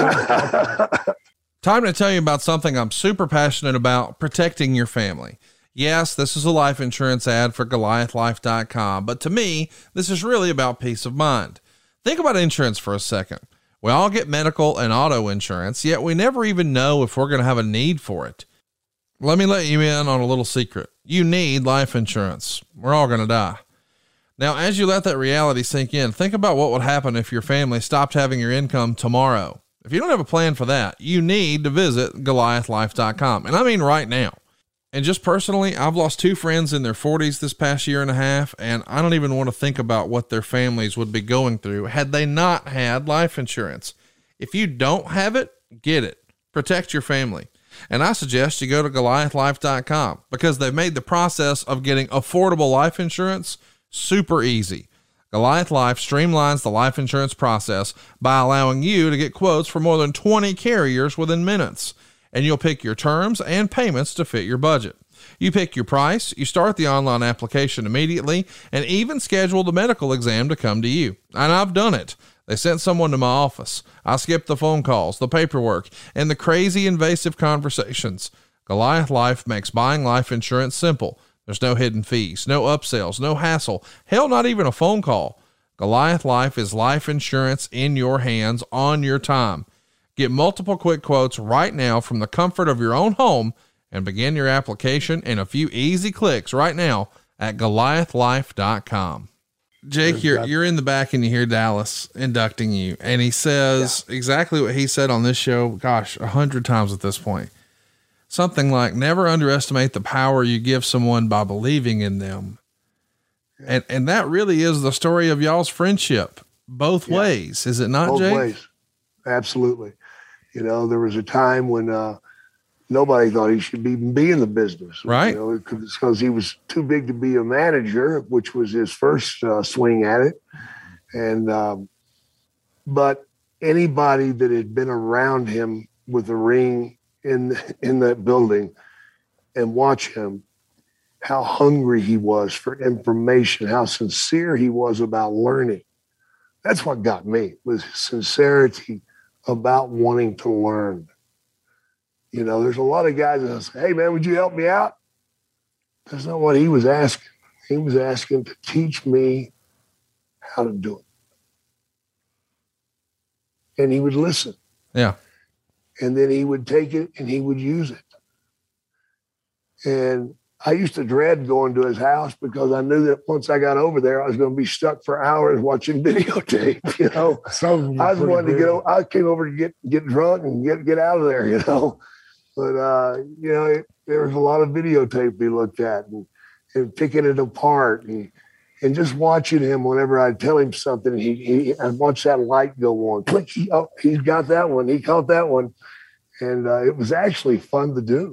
Uh, time to tell you about something I'm super passionate about: protecting your family. Yes, this is a life insurance ad for Goliath Life dot com, but to me, this is really about peace of mind. Think about insurance for a second. We all get medical and auto insurance, yet we never even know if we're going to have a need for it. Let me let you in on a little secret. You need life insurance. We're all going to die. Now, as you let that reality sink in, think about what would happen if your family stopped having your income tomorrow. If you don't have a plan for that, you need to visit Goliath Life dot com. And I mean right now. And just personally, I've lost two friends in their forties this past year and a half, and I don't even want to think about what their families would be going through had they not had life insurance. If you don't have it, get it. Protect your family. And I suggest you go to Goliath Life dot com because they've made the process of getting affordable life insurance super easy. Goliath Life streamlines the life insurance process by allowing you to get quotes for more than twenty carriers within minutes. And you'll pick your terms and payments to fit your budget. You pick your price, you start the online application immediately, and even schedule the medical exam to come to you. And I've done it. They sent someone to my office. I skipped the phone calls, the paperwork, and the crazy invasive conversations. Goliath Life makes buying life insurance simple. There's no hidden fees, no upsells, no hassle, hell, not even a phone call. Goliath Life is life insurance in your hands on your time. Get multiple quick quotes right now from the comfort of your own home and begin your application in a few easy clicks right now at Goliath Life dot com. Jake, you're, you're in the back and you hear Dallas inducting you, and he says yeah. exactly what he said on this show. Gosh, a hundred times at this point, something like never underestimate the power you give someone by believing in them. Yeah. And, and that really is the story of y'all's friendship both yeah. ways. Is it not, both Jake? Ways. Absolutely. You know, there was a time when, uh, nobody thought he should even be in the business. Right. You know, because he was too big to be a manager, which was his first uh, swing at it. And, um, but anybody that had been around him with a ring in, in that building and watch him, how hungry he was for information, how sincere he was about learning. That's what got me, was his sincerity about wanting to learn. You know, there's a lot of guys that say, hey, man, would you help me out? That's not what he was asking. He was asking to teach me how to do it. And he would listen. Yeah. And then he would take it and he would use it. And I used to dread going to his house because I knew that once I got over there, I was going to be stuck for hours watching videotape. You know, so I was wanting to get. Over, I came over to get get drunk and get get out of there. You know, but uh, you know, it, there was a lot of videotape we looked at and, and picking it apart and and just watching him. Whenever I'd tell him something, he he I'd watch that light go on. Click. He, oh, he's got that one. He caught that one, and uh, it was actually fun to do.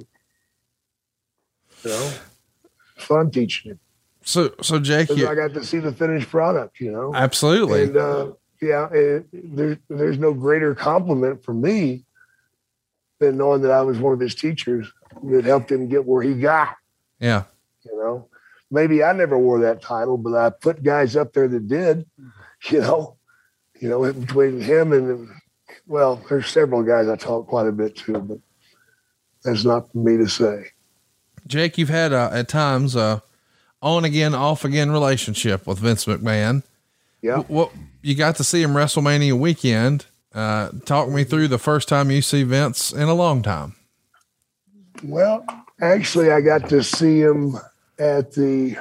You know, fun teaching him. So, so Jake, you, I got to see the finished product, you know? Absolutely. And, uh, yeah, it, there, there's no greater compliment for me than knowing that I was one of his teachers that helped him get where he got. Yeah. You know, maybe I never wore that title, but I put guys up there that did, you know, you know, between him and, well, there's several guys I talk quite a bit to, but that's not for me to say. Jake, you've had uh, at times uh, on again, off again relationship with Vince McMahon. Yeah. What you got to see him WrestleMania weekend. Uh, talk me through the first time you see Vince in a long time. Well, actually, I got to see him at the,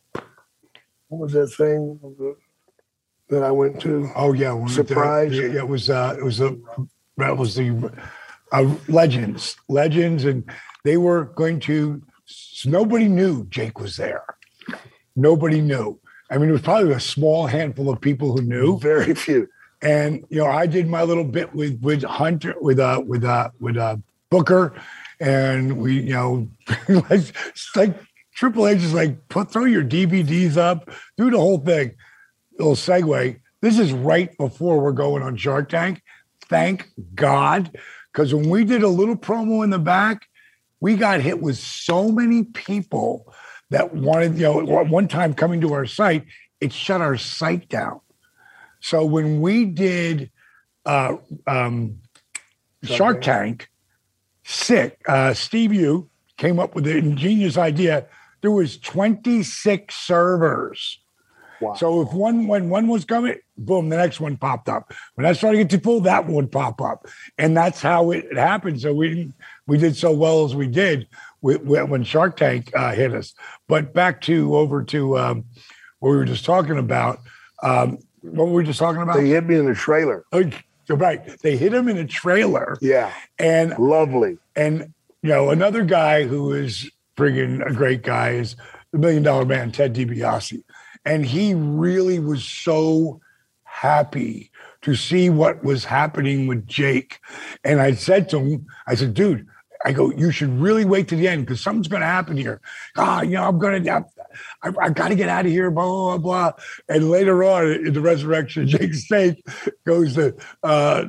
what was that thing that I went to? Oh yeah, Surprise. The, yeah, it was. Uh, it was a. That was the uh, Legends, Legends, and they were going to. Nobody knew Jake was there. Nobody knew. I mean, it was probably a small handful of people who knew. Very few. And you know, I did my little bit with with Hunter, with uh, with uh, with uh, Booker, and we, you know, like, like Triple H is like, put throw your D V Ds up, do the whole thing. Little segue. This is right before we're going on Shark Tank. Thank God, because when we did a little promo in the back, we got hit with so many people that wanted, you know, one time coming to our site, it shut our site down. So when we did uh, um, Shark Tank, sick, uh, Steve Yu came up with the ingenious idea. There was twenty-six servers. Wow. So if one when one was coming, boom, the next one popped up. When I started to get too full, that one would pop up, and that's how it, it happened. So we we did so well as we did with, with, when Shark Tank uh, hit us. But back to over to um, what we were just talking about. Um, what were we just talking about? They hit me in the trailer. Oh, right, they hit him in a trailer. Yeah, and lovely. And you know, another guy who is friggin' a great guy is the Million Dollar Man, Ted DiBiase. And he really was so happy to see what was happening with Jake. And I said to him, I said, dude, I go, you should really wait to the end because something's going to happen here. Ah, you know, I'm going to, I, I got to get out of here, blah, blah, blah. And later on in the resurrection, Jake Snake goes to uh,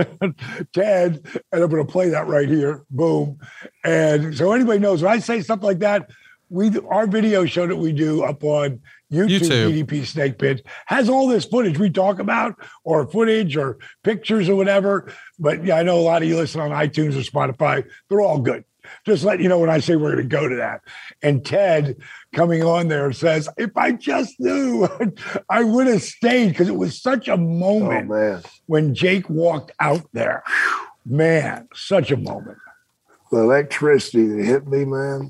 Ted, and I'm going to play that right here. Boom. And so anybody knows when I say something like that, we our video show that we do up on YouTube, YouTube. D D P Snake Pit, has all this footage we talk about, or footage or pictures or whatever. But yeah, I know a lot of you listen on iTunes or Spotify. They're all good. Just let you know when I say we're going to go to that. And Ted coming on there says, if I just knew, I would have stayed, because it was such a moment oh, man. when Jake walked out there. Man, such a moment. The electricity that hit me, man.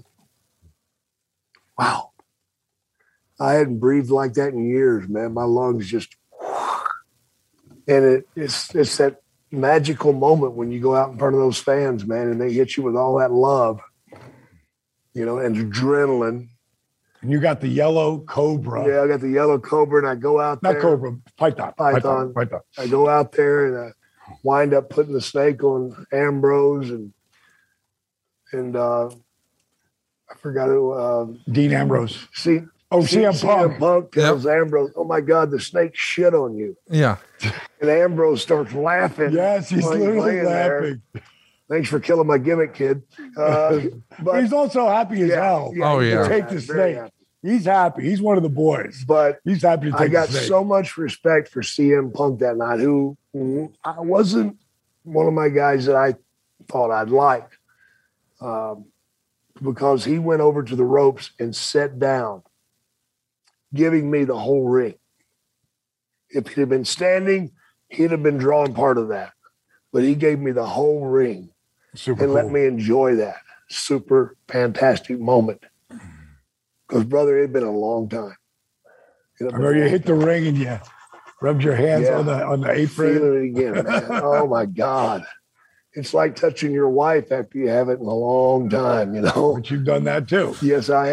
Wow. I hadn't breathed like that in years, man. My lungs just, and it, it's it's that magical moment when you go out in front of those fans, man, and they hit you with all that love, you know, and adrenaline. And you got the yellow Cobra. Yeah, I got the yellow Cobra, and I go out Not there. Cobra, Python. Python. Python. I go out there and I wind up putting the snake on Ambrose, and and uh, I forgot who. Uh, Dean Ambrose. See, oh, C M Punk. C M Punk tells Yep. Ambrose, "Oh my God, the snake shit on you." Yeah. And Ambrose starts laughing. Yes, he's while literally laying there. laughing. Thanks for killing my gimmick, kid. Uh, But he's also happy as yeah, hell. Oh, he's yeah. very Take happy, the very snake. happy. He's happy. He's one of the boys. But He's happy to take I got the snake. so much respect for C M Punk that night, who I wasn't one of my guys that I thought I'd like, um, because he went over to the ropes and sat down, giving me the whole ring. If he'd have been standing, he'd have been drawing part of that. But he gave me the whole ring Super and cool. let me enjoy that super fantastic moment. Because, brother, it had been a long time. It had I been remember a you long hit the time. ring and you rubbed your hands Yeah. on the on the apron. Feeling it again, man. Oh my God. It's like touching your wife after you haven't in a long time, you know. But you've done that too. Yes, I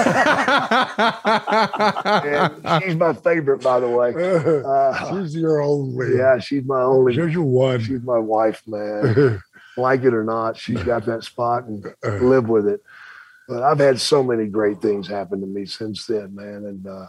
have. And she's my favorite, by the way. Uh, She's your only. yeah, she's my only. She's your one. She's my wife, man. Like it or not, she's got that spot and live with it. But I've had so many great things happen to me since then, man. And uh,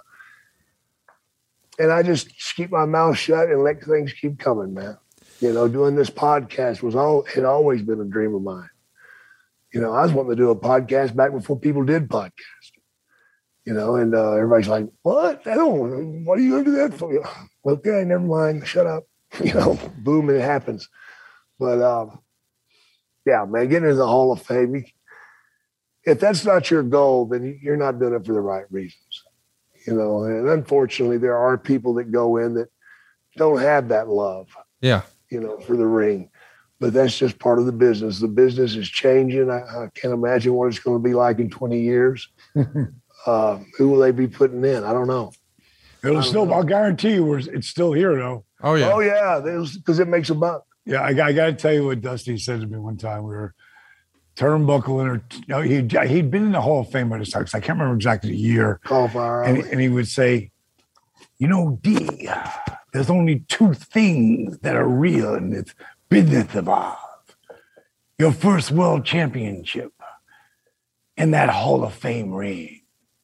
and I just keep my mouth shut and let things keep coming, man. You know, doing this podcast was all had always been a dream of mine. You know, I was wanting to do a podcast back before people did podcasts. You know, and uh, everybody's like, "What? I don't. What are you going to do that for?" Okay, never mind. Shut up. You know, boom, and it happens. But um, yeah, man, getting into the Hall of Fame. You, if that's not your goal, then you're not doing it for the right reasons. You know, and unfortunately, there are people that go in that don't have that love. Yeah. You know, for the ring. But that's just part of the business. The business is changing. I, I can't imagine what it's going to be like in twenty years. uh, who will they be putting in? I don't know. It'll I still. don't know. I'll guarantee you, we're, it's still here though. Oh, yeah. Oh, yeah, because it makes a buck. Yeah, I, I got to tell you what Dusty said to me one time. We were turnbuckling, or you know, he'd he'd been in the Hall of Fame by this time. 'Cause I can't remember exactly the year. Call fire. And, and he would say, "You know, D, there's only two things that are real in this business of ours: your first world championship and that Hall of Fame ring.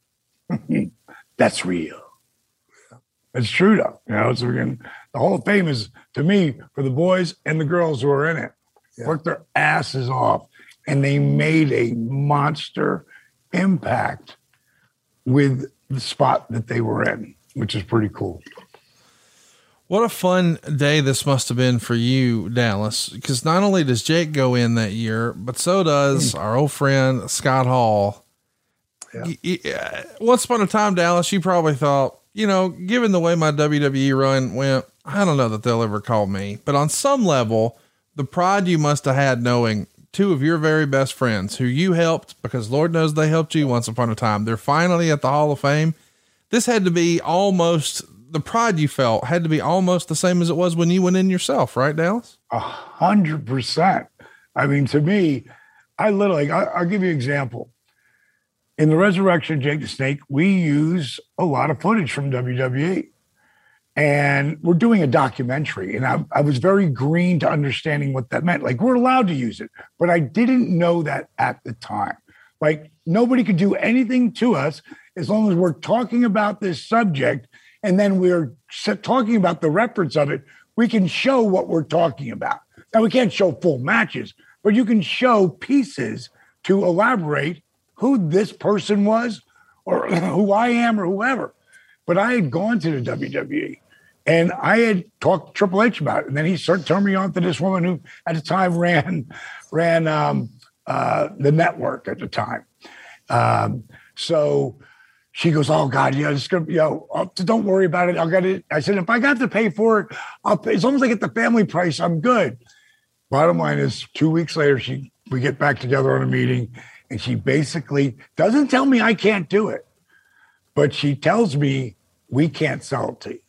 That's real." It's true, though. You know, so again, the Hall of Fame is, to me, for the boys and the girls who are in it, Yeah. worked their asses off, and they made a monster impact with the spot that they were in, which is pretty cool. What a fun day this must have been for you, Dallas, because not only does Jake go in that year, but so does our old friend Scott Hall. Yeah. Y- y- Once upon a time, Dallas, you probably thought, you know, given the way my W W E run went, I don't know that they'll ever call me. But on some level, the pride you must have had knowing two of your very best friends who you helped, because Lord knows they helped you once upon a time, they're finally at the Hall of Fame. This had to be almost, the pride you felt had to be almost the same as it was when you went in yourself, right, Dallas? A hundred percent. I mean, to me, I literally, I, I'll give you an example. In the Resurrection of Jake the Snake, we use a lot of footage from W W E. And we're doing a documentary. And I, I was very green to understanding what that meant. Like, we're allowed to use it, but I didn't know that at the time. Like, nobody could do anything to us as long as we're talking about this subject. And then we're talking about the reference of it. We can show what we're talking about. Now, we can't show full matches, but you can show pieces to elaborate who this person was or who I am or whoever. But I had gone to the W W E and I had talked to Triple H about it. And then he started turning me on to this woman who at the time ran, ran um, uh, the network at the time. Um, so she goes, "Oh God, yeah, it's gonna, you know, uh, don't worry about it. I'll get it." I said, "If I got to pay for it, I'll pay. As long as I get the family price, I'm good." Bottom line is, two weeks later, she we get back together on a meeting, and she basically doesn't tell me I can't do it, but she tells me we can't sell it to you.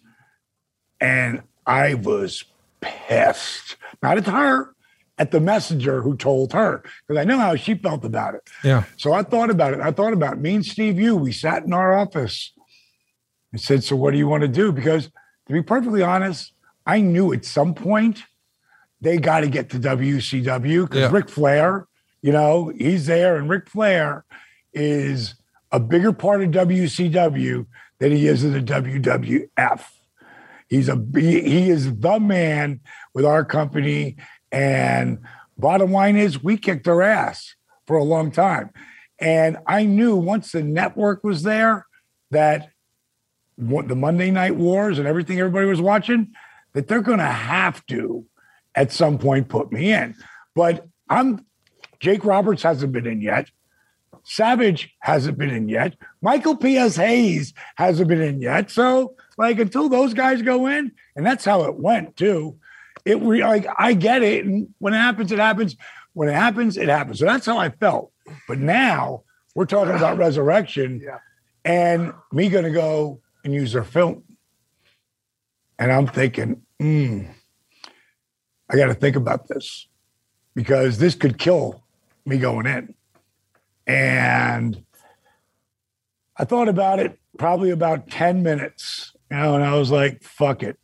And I was pissed, not at her, at the messenger who told her, because I know how she felt about it. Yeah. So I thought about it. I thought about it. Me and Steve Yu, we sat in our office and said, "So what do you want to do?" Because to be perfectly honest, I knew at some point they got to get to W C W because Yeah. Ric Flair, You know, he's there, and Ric Flair is a bigger part of W C W than he is in the W W F. He's a he, he is the man with our company, and bottom line is we kicked their ass for a long time. And I knew once the network was there that what, the Monday Night Wars and everything everybody was watching, that they're going to have to at some point put me in. But I'm Jake Roberts hasn't been in yet. Savage hasn't been in yet. Michael P S. Hayes hasn't been in yet. So, like, until those guys go in, and that's how it went too. It re- like I get it, and when it happens, it happens. When it happens, it happens. So that's how I felt. But now we're talking about Resurrection, yeah. and me going to go and use their film, and I'm thinking, hmm, I got to think about this because this could kill me going in. And I thought about it probably about ten minutes, you know, and I was like, fuck it.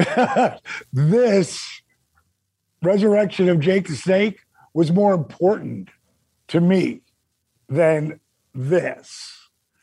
This Resurrection of Jake the Snake was more important to me than this.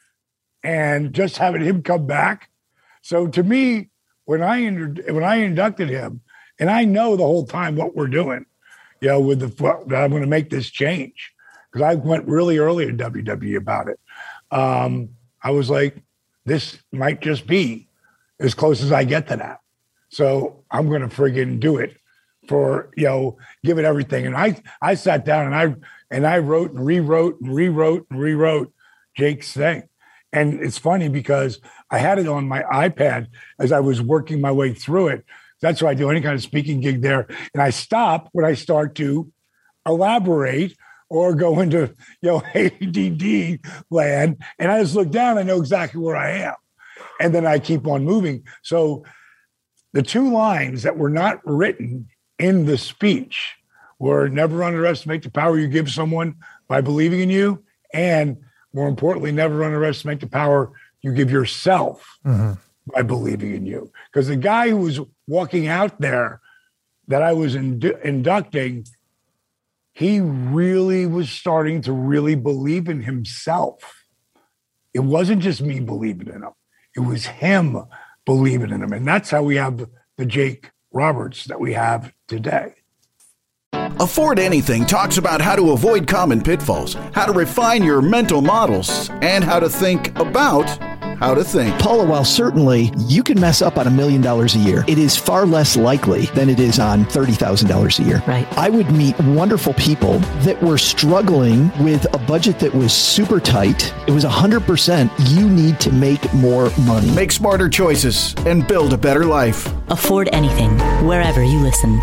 And just having him come back. So to me, when I inter- when I inducted him, and I know the whole time what we're doing, you know, with the that I'm going to make this change. Because I went really early in W W E about it. Um, I was like, this might just be as close as I get to that. So I'm going to friggin' do it for, you know, give it everything. And I, I sat down and I, and I wrote and rewrote and rewrote and rewrote Jake's thing. And it's funny because I had it on my iPad as I was working my way through it. That's why I do any kind of speaking gig there. And I stop when I start to elaborate or go into, you know, A D D land. And I just look down, I know exactly where I am. And then I keep on moving. So the two lines that were not written in the speech were never underestimate the power you give someone by believing in you. And more importantly, never underestimate the power you give yourself mm-hmm. by believing in you. Because the guy who was walking out there that I was indu- inducting, he really was starting to really believe in himself. It wasn't just me believing in him. It was him believing in him. And that's how we have the Jake Roberts that we have today. Afford Anything talks about how to avoid common pitfalls, how to refine your mental models, and how to think about how to think. Paula, while certainly you can mess up on a million dollars a year, it is far less likely than it is on thirty thousand dollars a year. Right. I would meet wonderful people that were struggling with a budget that was super tight. It was one hundred percent you need to make more money. Make smarter choices and build a better life. Afford Anything, wherever you listen.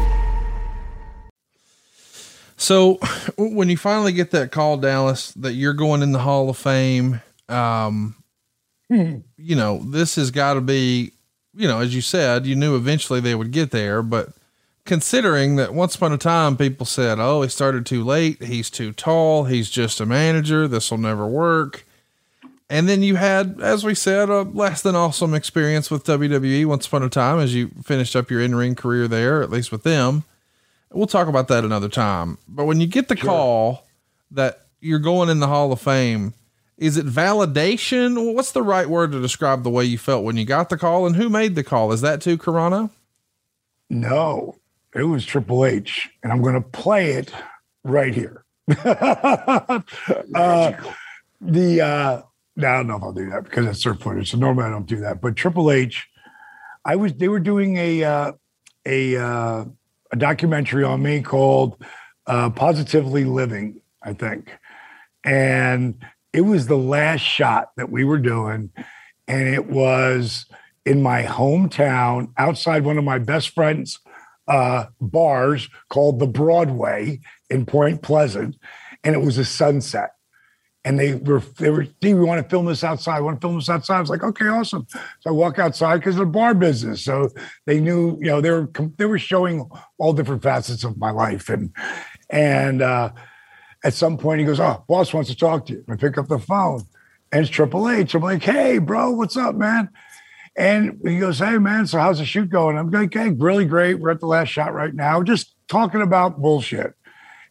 So when you finally get that call, Dallas, that you're going in the Hall of Fame, um, hmm. you know, this has got to be, you know, as you said, you knew eventually they would get there, but considering that once upon a time people said, oh, he started too late. He's too tall. He's just a manager. This will never work. And then you had, as we said, a less than awesome experience with W W E once upon a time, as you finished up your in-ring career there, at least with them. We'll talk about that another time. But when you get the sure. call that you're going in the Hall of Fame, is it validation? What's the right word to describe the way you felt when you got the call, and who made the call? Is that too Carano? No, it was Triple H, and I'm going to play it right here. uh, the, uh, no, I don't know if I'll do that because it's surf footage. So normally I don't do that, but Triple H, I was, they were doing a, uh, a, uh, a documentary on me called uh, Positively Living, I think. And it was the last shot that we were doing. And it was in my hometown outside one of my best friend's uh, bars called the Broadway in Point Pleasant. And it was a sunset. And they were, they were, hey, we want to film this outside. I want to film this outside. I was like, okay, awesome. So I walk outside because of the bar business. So they knew, you know, they were, they were showing all different facets of my life. And, and uh, at some point he goes, oh, boss wants to talk to you. I pick up the phone and it's Triple H. I'm like, hey, bro, what's up, man? And he goes, hey, man, so how's the shoot going? I'm like, hey, really great. We're at the last shot right now. Just talking about bullshit.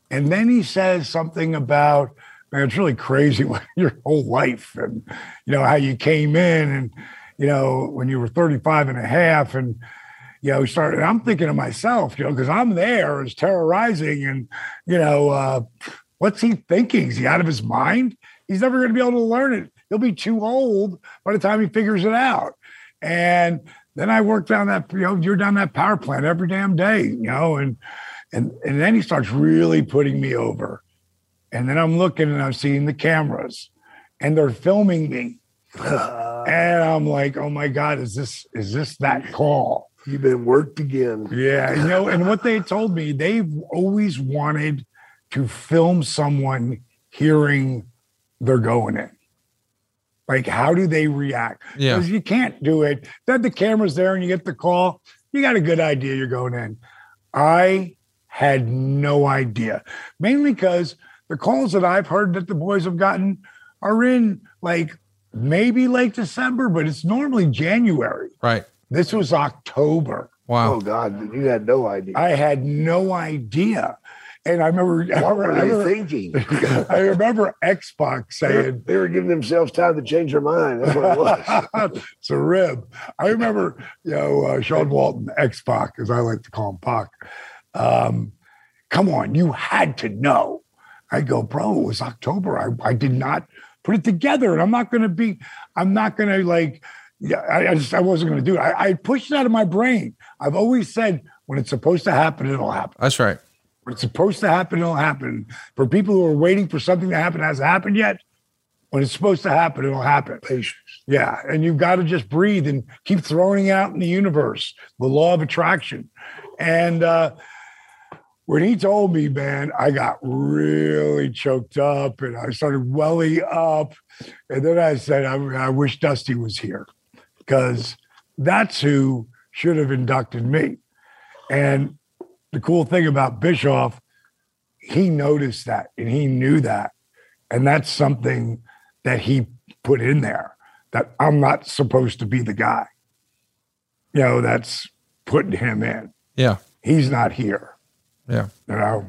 And then he says something about, man, it's really crazy what your whole life and, you know, how you came in and, you know, when you were thirty-five and a half and, you know, started, I'm thinking to myself, you know, because I'm there as terrorizing and, you know, uh, what's he thinking? Is he out of his mind? He's never going to be able to learn it. He'll be too old by the time he figures it out. And then I worked down that, you know, you're down that power plant every damn day, you know, and, and, and then he starts really putting me over. And then I'm looking and I'm seeing the cameras and they're filming me. And I'm like, oh my God, is this, is this that call? You've been worked again. Yeah. You know, and what they told me, they've always wanted to film someone hearing they're going in. Like, how do they react? Yeah. Because you can't do it. Then the camera's there and you get the call. You got a good idea you're going in. I had no idea. Mainly because the calls that I've heard that the boys have gotten are in like maybe late December, but it's normally January. Right. This was October. Wow. Oh God, you had no idea. I had no idea. And I remember, What were I they remember, thinking? I remember X-Pac They were, saying, they were giving themselves time to change their mind. That's what it was. it's a rib. I remember, you know, uh, Sean Walton, X-Pac, as I like to call him, Pac. Um, come on, you had to know. I go, bro, it was October. I, I did not put it together. And I'm not going to be, I'm not going to like, yeah, I, I just, I wasn't going to do it. I, I pushed it out of my brain. I've always said, when it's supposed to happen, it'll happen. That's right. When it's supposed to happen, it'll happen. For people who are waiting for something to happen, it hasn't happened yet. When it's supposed to happen, it'll happen. Patience. Yeah. And you've got to just breathe and keep throwing it out in the universe, the law of attraction. And uh, when he told me, man, I got really choked up and I started welling up. And then I said, I, I wish Dusty was here because that's who should have inducted me. And the cool thing about Bischoff, he noticed that and he knew that. And that's something that he put in there, that I'm not supposed to be the guy. You know, that's putting him in. Yeah. He's not here. Yeah. You know,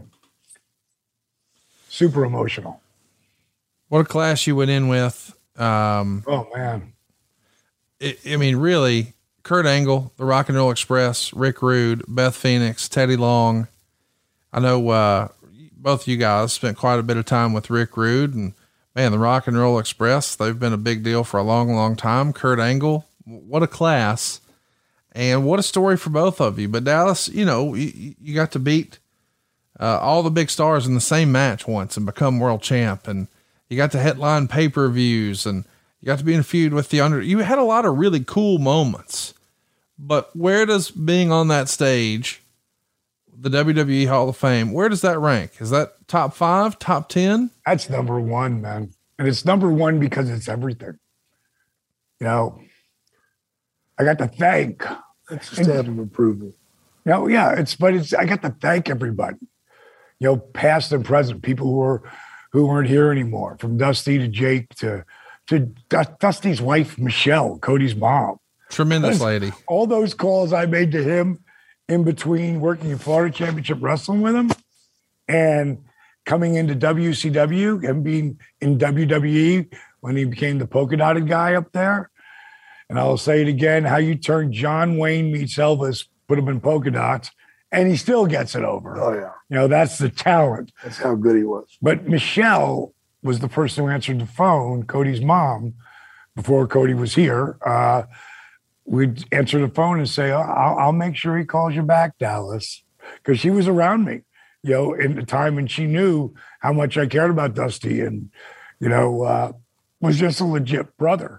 super emotional. What a class you went in with. Um, oh, man. It, I mean, really, Kurt Angle, the Rock and Roll Express, Rick Rude, Beth Phoenix, Teddy Long. I know uh, both of you guys spent quite a bit of time with Rick Rude, and man, the Rock and Roll Express, they've been a big deal for a long, long time. Kurt Angle, what a class and what a story for both of you. But Dallas, you know, you, you got to beat uh, all the big stars in the same match once and become world champ. And you got to headline pay-per-views and you got to be in a feud with the under, you had a lot of really cool moments. But where does being on that stage, the W W E Hall of Fame, where does that rank? Is that top five, top ten? That's number one, man. And it's number one because it's everything. You know, I got to thank. That's a stamp of approval. You know, yeah, it's, but it's, I got to thank everybody, you know, past and present, people who are, who weren't here anymore, from Dusty to Jake to, to Dusty's wife, Michelle, Cody's mom. Tremendous lady. All those calls I made to him in between working in Florida Championship Wrestling with him and coming into W C W and being in W W E when he became the polka dotted guy up there. And I'll say it again, how you turn John Wayne meets Elvis, put him in polka dots, and he still gets it over. Oh, yeah. You know, that's the talent. That's how good he was. But Michelle was the person who answered the phone, Cody's mom, before Cody was here. Uh, we'd answer the phone and say, oh, I'll, I'll make sure he calls you back, Dallas. Because she was around me, you know, in the time when she knew how much I cared about Dusty and, you know, uh, was just a legit brother.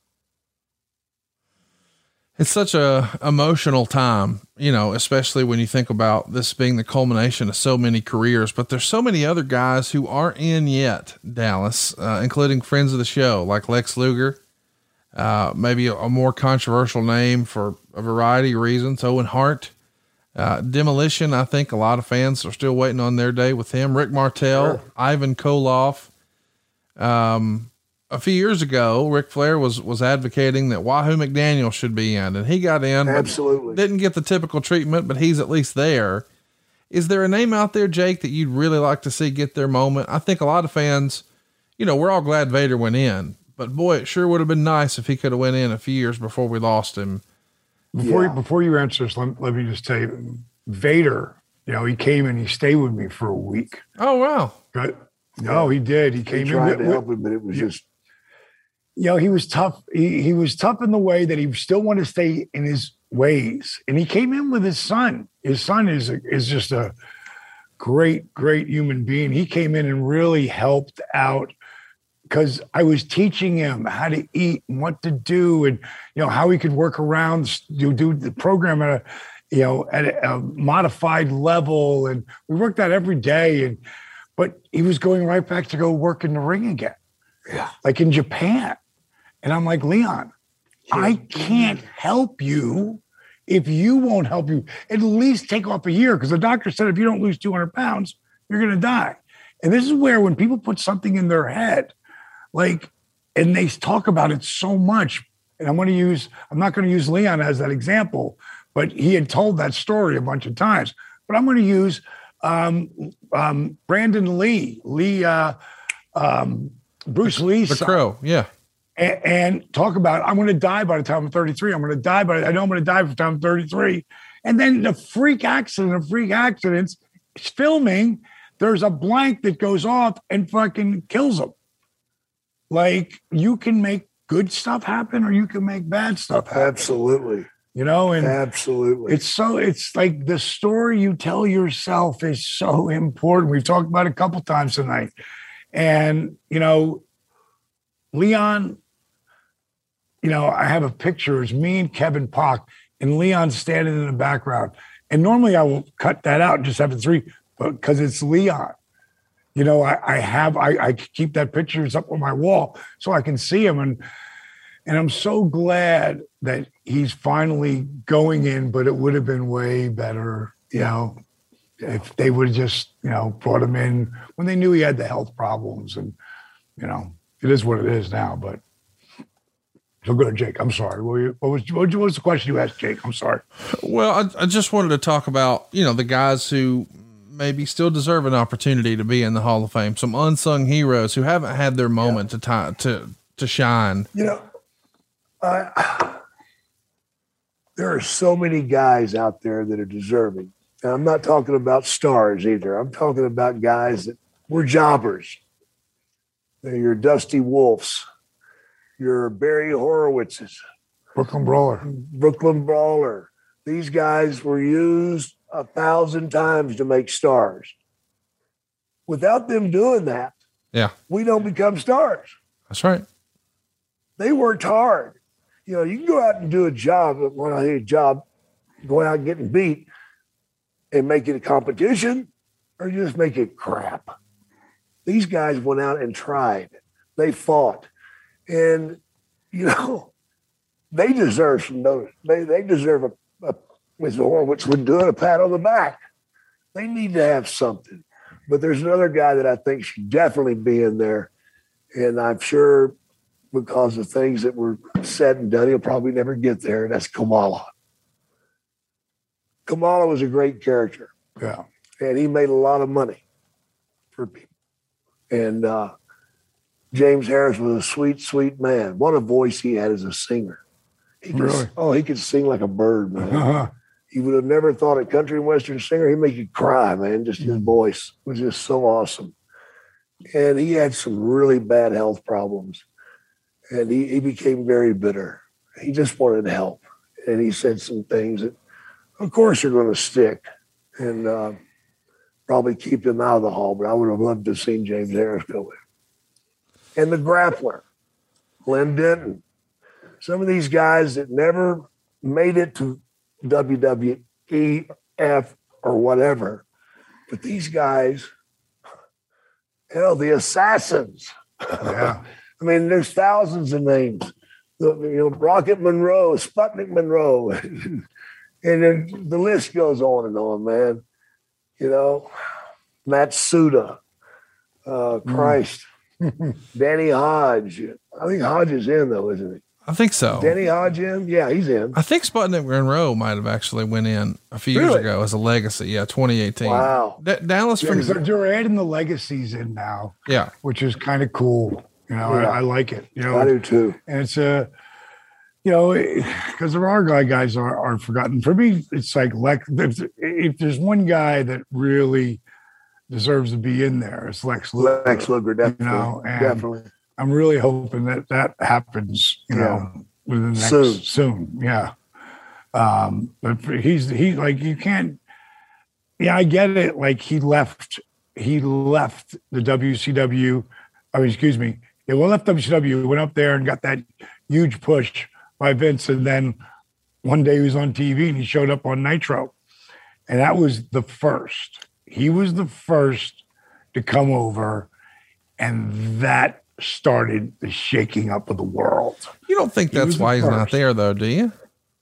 It's such a emotional time, you know, especially when you think about this being the culmination of so many careers, but there's so many other guys who aren't in yet, Dallas, uh, including friends of the show, like Lex Luger, uh, maybe a, a more controversial name for a variety of reasons. Owen Hart, uh, Demolition. I think a lot of fans are still waiting on their day with him. Rick Martel, sure. Ivan Koloff. Um, A few years ago, Ric Flair was, was advocating that Wahoo McDaniel should be in, and he got in, absolutely didn't get the typical treatment, but he's at least there. Is there a name out there, Jake, that you'd really like to see get their moment? I think a lot of fans, you know, we're all glad Vader went in, but boy, it sure would have been nice if he could have went in a few years before we lost him. Before, Yeah. you, before you answer this, let, let me just tell you, Vader, you know, he came and he stayed with me for a week. Oh, wow. Right? No, he did. He He came tried in. to with- help him, but it was Yeah. just you know, he was tough. He, he was tough in the way that he still wanted to stay in his ways. And he came in with his son. His son is, a, is just a great, great human being. He came in and really helped out because I was teaching him how to eat and what to do and, you know, how he could work around, do, do the program at a, you know, at a, a modified level. And we worked out every day. And, but he was going right back to go work in the ring again. Yeah. Like in Japan. And I'm like, Leon, I can't help you if you won't help you. At least take off a year because the doctor said if you don't lose two hundred pounds, you're going to die. And this is where when people put something in their head, like, and they talk about it so much, and I'm going to use, I'm not going to use Leon as that example, but he had told that story a bunch of times. But I'm going to use um, um, Brandon Lee, Lee, uh, um, Bruce Lee's The son. Crow. Yeah. And, and talk about, I'm going to die by the time I'm thirty-three. I'm going to die, but I know I'm going to die by the time I'm thirty-three. And then the freak accident of freak accidents, is filming, there's a blank that goes off and fucking kills him. Like, you can make good stuff happen or you can make bad stuff happen. absolutely, You know, and absolutely. it's so, it's like the story you tell yourself is so important. We've talked about it a couple times tonight. And, you know, Leon, you know, I have a picture. It's me and Kevin Pock and Leon standing in the background. And normally I will cut that out and just have it three, but because it's Leon. You know, I, I have, I, I keep that picture up on my wall so I can see him. And, and I'm so glad that he's finally going in, but it would have been way better, you know, if they would have just, you know, brought him in when they knew he had the health problems. And, you know, it is what it is now, but so go to Jake. I'm sorry. What, were you, what, was, what was the question you asked, Jake? I'm sorry. Well, I, I just wanted to talk about, you know, the guys who maybe still deserve an opportunity to be in the Hall of Fame, some unsung heroes who haven't had their moment yeah. to, to, to shine. You know, uh, there are so many guys out there that are deserving. And I'm not talking about stars either. I'm talking about guys that were jobbers. They're your Dusty Wolfs, your Barry Horowitzes, Brooklyn Brawler, Brooklyn Brawler. These guys were used a thousand times to make stars. Without them doing that, yeah, we don't become stars. That's right. They worked hard. You know, you can go out and do a job, when I say a job, going out and getting beat and make it a competition, or you just make it crap. These guys went out and tried. They fought. And, you know, they deserve some notice. They, they deserve a, a Mister Horowitz would do it, a pat on the back. They need to have something. But there's another guy that I think should definitely be in there. And I'm sure because of things that were said and done, he'll probably never get there. And that's Kamala. Kamala was a great character. Yeah. And he made a lot of money for people. And uh, James Harris was a sweet, sweet man. What a voice he had as a singer. He could, Really? Oh, he could sing like a bird, man. Uh-huh. You would have never thought a country and western singer, he'd make you cry, man. Just his voice was just so awesome. And he had some really bad health problems. And he, he became very bitter. He just wanted help. And he said some things that, of course, are going to stick and uh, probably keep him out of the Hall. But I would have loved to have seen James Harris go in. And the grappler, Glenn Denton. Some of these guys that never made it to W W E, F, or whatever. But these guys, hell, the Assassins. Yeah. I mean, there's thousands of names. The, you know, Rocket Monroe, Sputnik Monroe, and then the list goes on and on, man. You know, Matsuda, uh, Christ, Danny Hodge. I think Hodge is in though, isn't he? I think so. Danny Hodge in? Yeah, he's in. I think Sputnik Monroe might have actually went in a few really? years ago as a legacy. Yeah, twenty eighteen. Wow. D- Dallas Yeah, from 'cause they're, they're adding the legacies in now. Yeah. Which is kind of cool. You know, Yeah. I, I like it. You know, I do too. And it's a, uh, you know, because there are guy guys are are forgotten. For me, it's like Lex. If, if there's one guy that really deserves to be in there, it's Lex Luger. Lex Luger, definitely. You know, and definitely. I'm really hoping that that happens. You Yeah. know, within the next Soon. soon. Yeah. Um, but for- he's he like you can't. Yeah, I get it. Like he left. He left the W C W. I mean, excuse me. He left W C W. Went up there and got that huge push by Vince, and then one day he was on T V and he showed up on Nitro, and that was the first. He was the first to come over, and that started the shaking up of the world. You don't think He that's was the why he's not first. there, though, do you?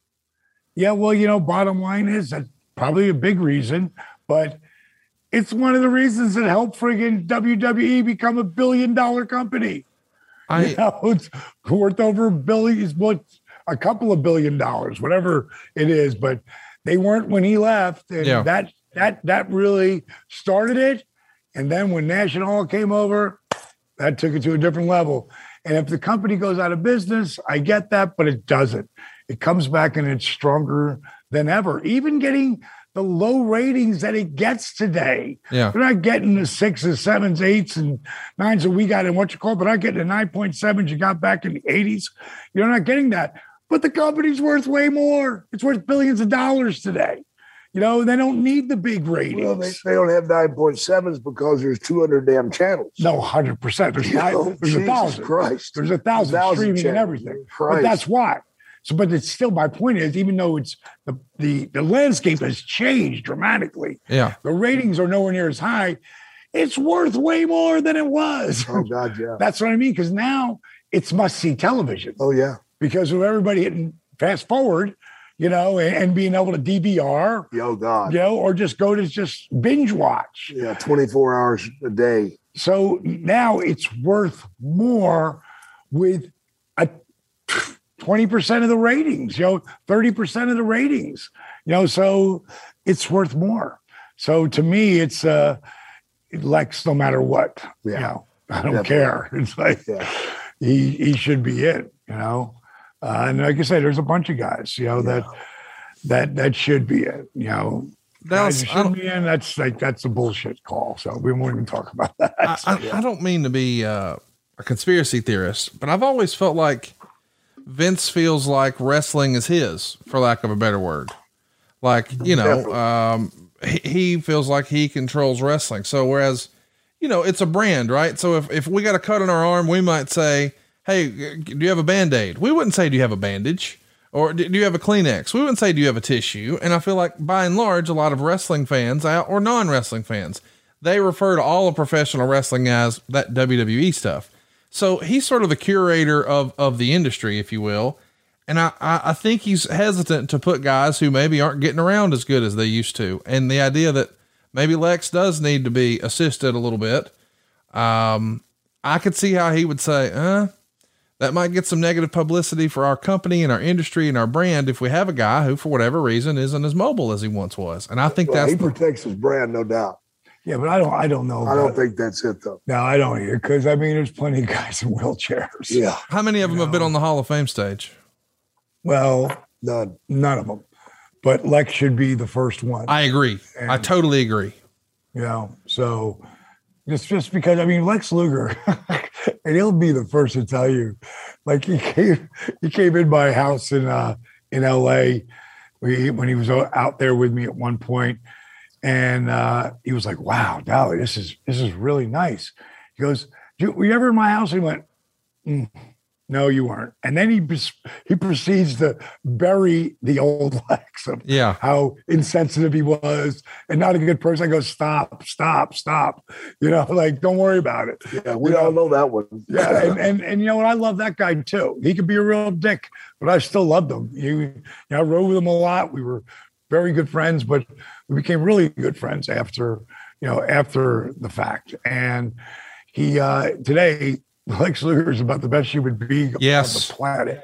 Yeah, well, you know, bottom line is that's probably a big reason, but it's one of the reasons that helped friggin' W W E become a billion dollar company. I You know, it's worth over a billion, it's what a couple of billion dollars, whatever it is, but they weren't when he left. And Yeah. that that that really started it. And then when National came over, that took it to a different level. And if the company goes out of business, I get that, but it doesn't. It comes back and it's stronger than ever. Even getting the low ratings that it gets today. Yeah. They're not getting the sixes, sevens, eights, and nines that we got in what you call, but not getting the nine point sevens you got back in the eighties. You're not getting that. But the company's worth way more. It's worth billions of dollars today. You know, they don't need the big ratings. Well, they, they don't have nine point sevens because there's two hundred damn channels. No, one hundred percent. There's, You five, know, there's a Jesus thousand. Christ. There's a thousand, Thousand streaming and channels. everything. But Christ. that's why. So, but it's still, my point is, even though it's the, the, the landscape has changed dramatically, yeah. the ratings are nowhere near as high, it's worth way more than it was. Oh, God, yeah. That's what I mean. Because now it's must-see television. Oh, yeah. Because of everybody hitting fast forward, you know, and, and being able to D V R, Oh, God. you know, or just go to just binge watch. Yeah, twenty-four hours a day. So now it's worth more with a twenty percent of the ratings, you know, thirty percent of the ratings, you know, so it's worth more. So to me, it's uh, Lex, no matter what, Yeah. you know, I don't Definitely. care. It's like Yeah. he he should be it, you know. Uh, and like I said, there's a bunch of guys, you know, that that that should be it, you know. Dallas, Guys who I don't- shouldn't be in, that's like that's a bullshit call. So we won't even talk about that. I, I, I don't mean to be uh, a conspiracy theorist, but I've always felt like Vince feels like wrestling is his, for lack of a better word. Like, you know, um, he, he feels like he controls wrestling. So whereas, you know, it's a brand, right? So if, if we got a cut on our arm, we might say, hey, do you have a Band-Aid? We wouldn't say, do you have a bandage? Or do you have a Kleenex? We wouldn't say, do you have a tissue? And I feel like by and large, a lot of wrestling fans out or non-wrestling fans, they refer to all of professional wrestling as that W W E stuff. So he's sort of the curator of, of the industry, if you will. And I, I, I think he's hesitant to put guys who maybe aren't getting around as good as they used to. And the idea that maybe Lex does need to be assisted a little bit. Um, I could see how he would say, uh, that might get some negative publicity for our company and our industry and our brand if we have a guy who, for whatever reason, isn't as mobile as he once was. And I think Well, that's he the, protects his brand, no doubt. Yeah, but I don't. I don't know. I don't about- think that's it, though. No, I don't either. Because I mean, there's plenty of guys in wheelchairs. Yeah, how many of them have been on the Hall of Fame stage? Well, none. none of them. But Lex should be the first one. I agree. I And- totally agree. you know, so it's just because I mean Lex Luger, and he'll be the first to tell you, like he came, he came in my house in uh in L A we, when he was out there with me at one point, and uh, he was like, "Wow, Dolly, this is this is really nice." He goes, "You- "Were you ever in my house?" And he went, mm, "No, you weren't." And then he pres- he proceeds to bury the old Lex of Yeah. how insensitive he was and not a good person. I go, "Stop, stop, stop!" You know, like don't worry about it. Yeah, we all know that one. Yeah, and, and and you know what? I love that guy too. He could be a real dick, but I still loved him. You, you know, I rode with him a lot. We were very good friends, but we became really good friends after, you know, after the fact. And he uh today, Lex Luger is about the best human being Yes. on the planet.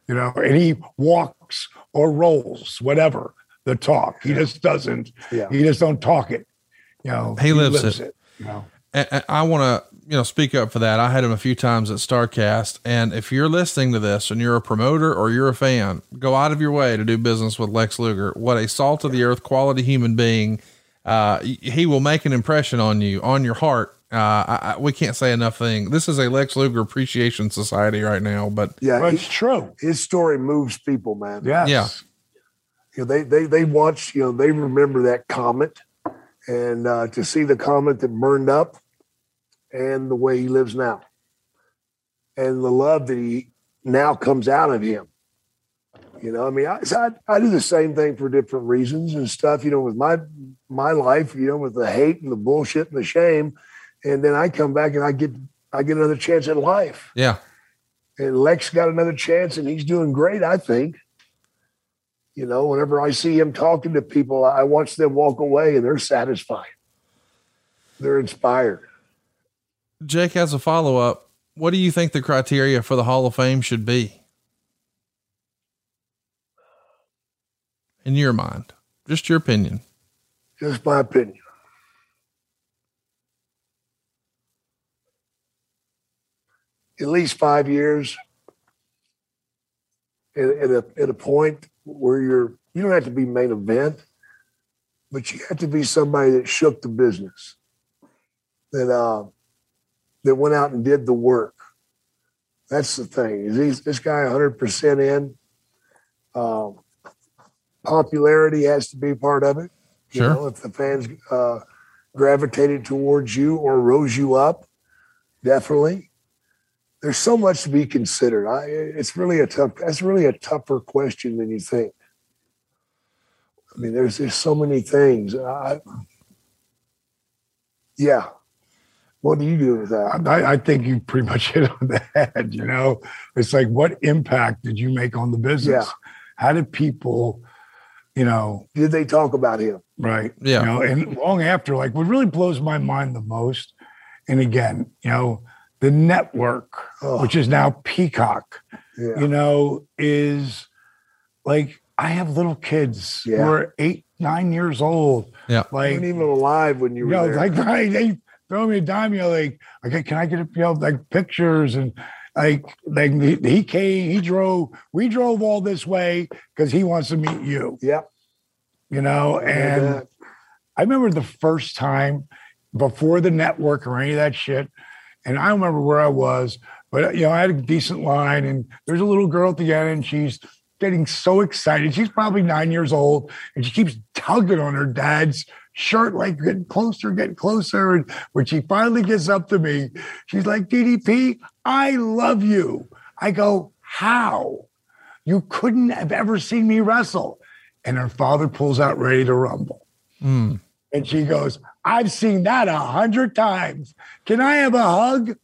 you know, and he walks or rolls, whatever, the talk. He just doesn't, Yeah. he just don't talk it. You know, He lives it. you know. And- and I want to, you know, speak up for that. I had him a few times at StarCast. And if you're listening to this and you're a promoter or you're a fan, go out of your way to do business with Lex Luger. What a salt of the earth quality human being. Uh, he will make an impression on you, on your heart. Uh, I, I, we can't say enough thing. This is a Lex Luger Appreciation Society right now, but Yeah, But he- it's true. his story moves people, man. Yes. Yeah. You know, they they they watch, you know, they remember that comet, and uh, to see the comet that burned up, and the way he lives now, and the love that he now comes out of him. You know, I mean, I, so I I do the same thing for different reasons and stuff. You know, with my my life, you know, with the hate and the bullshit and the shame, and then I come back and I get I get another chance at life. yeah. And Lex got another chance, and he's doing great, I think. You know, whenever I see him talking to people, I watch them walk away, and they're satisfied. They're inspired. Jake, as a follow up, what do you think the criteria for the Hall of Fame should be? In your mind, just your opinion. Just my opinion. At least five years at, at, a, at a point where you're, you don't have to be main event, but you have to be somebody that shook the business, that uh, that went out and did the work. That's the thing. Is he's, this guy one hundred percent in? Um, popularity has to be part of it. You Sure. know, if the fans uh, gravitated towards you or rose you up, definitely. There's so much to be considered. I, it's really a tough. That's really a tougher question than you think. I mean, there's there's so many things. I, yeah. What do you do with that? I, I think you pretty much hit on the head. You know, it's like, what impact did you make on the business? Yeah. How did people, you know, Did they talk about him? right? Yeah. You know, and long after, like, what really blows my mind the most, and again, you know, the network, Oh. which is now Peacock, Yeah. you know, is like, I have little kids Yeah. who are eight, nine years old. Yeah. You Like, weren't even alive when you you were know, there. like right, they throw me a dime, you know, like, okay, can I get a, you know, like pictures and like, like he, he came, he drove, we drove all this way because he wants to meet you, Yep. you know, and that. I remember the first time before the network or any of that shit. And I don't remember where I was, but you know, I had a decent line and there's a little girl at the end and she's getting so excited. She's probably nine years old and she keeps tugging on her dad's shirt, like getting closer, getting closer. And when she finally gets up to me, she's like, D D P, I love you. I go, how? You couldn't have ever seen me wrestle. And her father pulls out Ready to Rumble. Mm. And she goes, I've seen that a hundred times. Can I have a hug?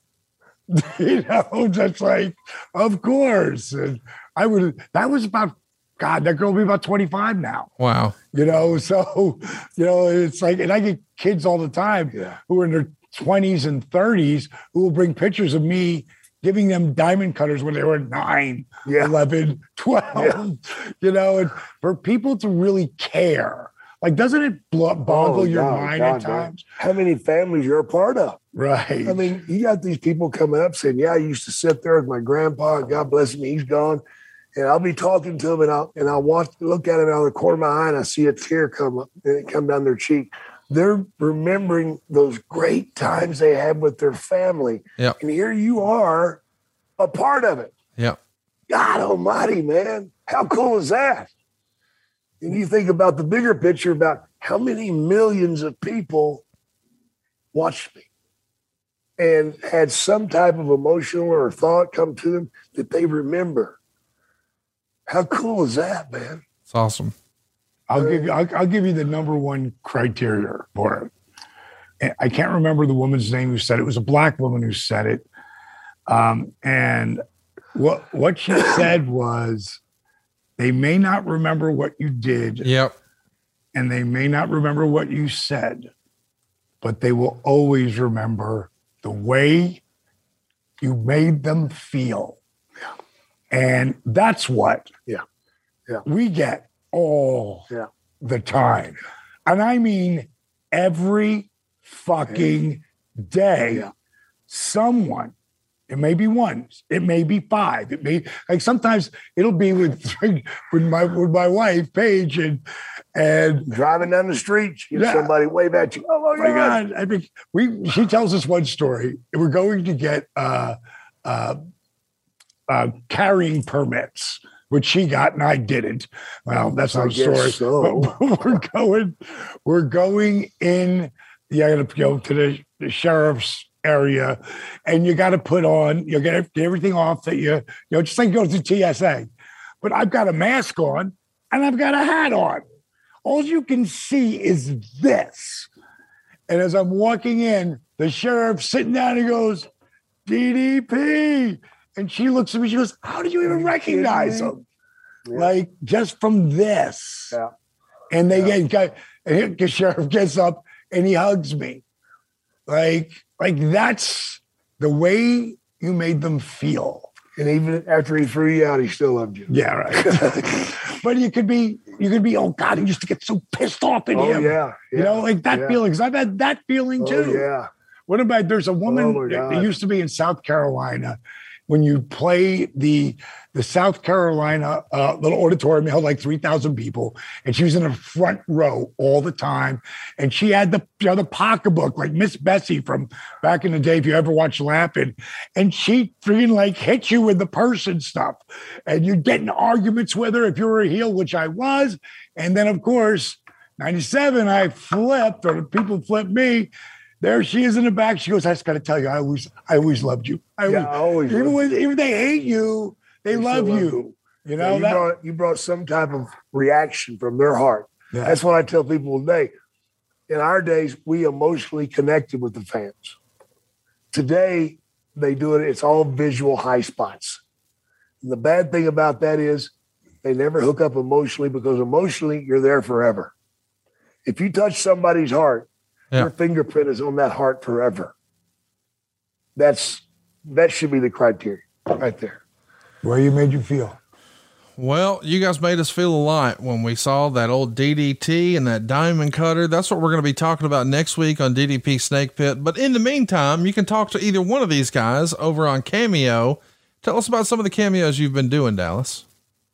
You know, just like, of course. And I would, that was about, God, that girl will be about twenty-five now. Wow. You know, so, you know, it's like, and I get kids all the time Yeah. who are in their twenties and thirties who will bring pictures of me giving them diamond cutters when they were nine, Yeah. eleven, twelve, you know, and for people to really care, like, doesn't it blo- boggle Oh, your God, mind God, at man. times? How many families you're a part of? Right. I mean, you got these people coming up saying, yeah, I used to sit there with my grandpa. God bless him, he's gone. And I'll be talking to him and I'll and I'll watch, look at him out of the corner of my eye and I see a tear come up and it come down their cheek. They're remembering those great times they had with their family. Yeah. And here you are, a part of it. Yeah. God almighty, man. How cool is that? And you think about the bigger picture about how many millions of people watched me and had some type of emotional or thought come to them that they remember. How cool is that, man? It's awesome. I'll give you, I'll, I'll give you the number one criteria for it. And I can't remember the woman's name who said it. It was a black woman who said it. Um, and what, what she said was, they may not remember what you did. Yep. And they may not remember what you said, but they will always remember the way you made them feel. And that's what Yeah. Yeah. we get all Yeah. the time. And I mean, every fucking day, Yeah. someone, it may be one, it may be five, it may, like sometimes it'll be with, with my, with my wife, Paige, and, and Driving down the street, you Yeah. somebody wave at you. Oh oh my God. I mean, we, she tells us one story. We're going to get, uh, uh, uh, carrying permits, which she got and I didn't. Well, that's I not a story. guess so. But we're going, we're going in. You got to go to the, the sheriff's area, and you got to put on. You got to get everything off that you, you know, just like go to T S A. But I've got a mask on and I've got a hat on. All you can see is this. And as I'm walking in, the sheriff's sitting down and he goes, D D P. And she looks at me, she goes, how do you even recognize him? Yeah. Like, just from this. Yeah. And they Yeah. get, and the sheriff gets up and he hugs me. Like, like that's the way you made them feel. And even after he threw you out, he still loved you. Yeah, right. But you could be, you could be, oh God, he used to get so pissed off at Oh, him. yeah, You yeah, know, like that yeah. feeling. Because I've had that feeling too. Oh, yeah. What about there's a woman Oh, my that God. used to be in South Carolina when you play the the South Carolina uh, little auditorium, it held like three thousand people, and she was in the front row all the time. And she had the, you know, the pocketbook, like Miss Bessie from back in the day, if you ever watched Lappin'. And she freaking like hit you with the purse and stuff. And you'd get in arguments with her if you were a heel, which I was. And then, of course, ninety-seven, I flipped, or people flipped me. There she is in the back. She goes, I just got to tell you, I always, I always loved you. I Yeah, I always even loved when, even if they hate you, they, They love still you. love you. You Yeah, know you, that. brought, you brought some type of reaction from their heart. Yeah. That's what I tell people today. In our days, we emotionally connected with the fans. Today, they do it, it's all visual high spots. And the bad thing about that is they never hook up emotionally, because emotionally, you're there forever. If you touch somebody's heart, Yeah. your fingerprint is on that heart forever. That's that should be the criteria right there. Where you made you feel. Well, you guys made us feel a lot when we saw that old D D T and that diamond cutter. That's what we're going to be talking about next week on D D P Snake Pit. But in the meantime, you can talk to either one of these guys over on Cameo. Tell us about some of the cameos you've been doing, Dallas.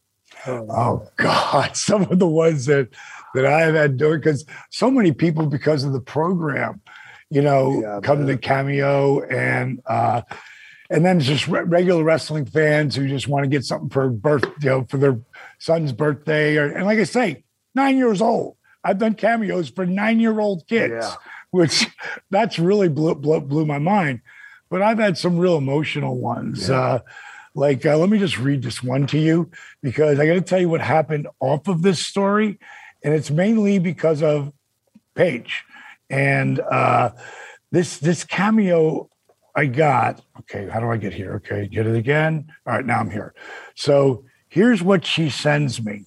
Oh God, some of the ones that that I have had doing, because so many people, because of the program, you know, Yeah, come man. to Cameo, and uh, and then just re- regular wrestling fans who just want to get something for birth, you know, for their son's birthday, or, and like I say, nine years old. I've done cameos for nine-year-old kids, Yeah. which that's really blew, blew blew my mind. But I've had some real emotional ones. Yeah. Uh, like, uh, let me just read this one to you, because I got to tell you what happened off of this story. And it's mainly because of Paige. And uh, this this cameo I got, okay, how do I get here? Okay, get it again. All right, now I'm here. So here's what she sends me.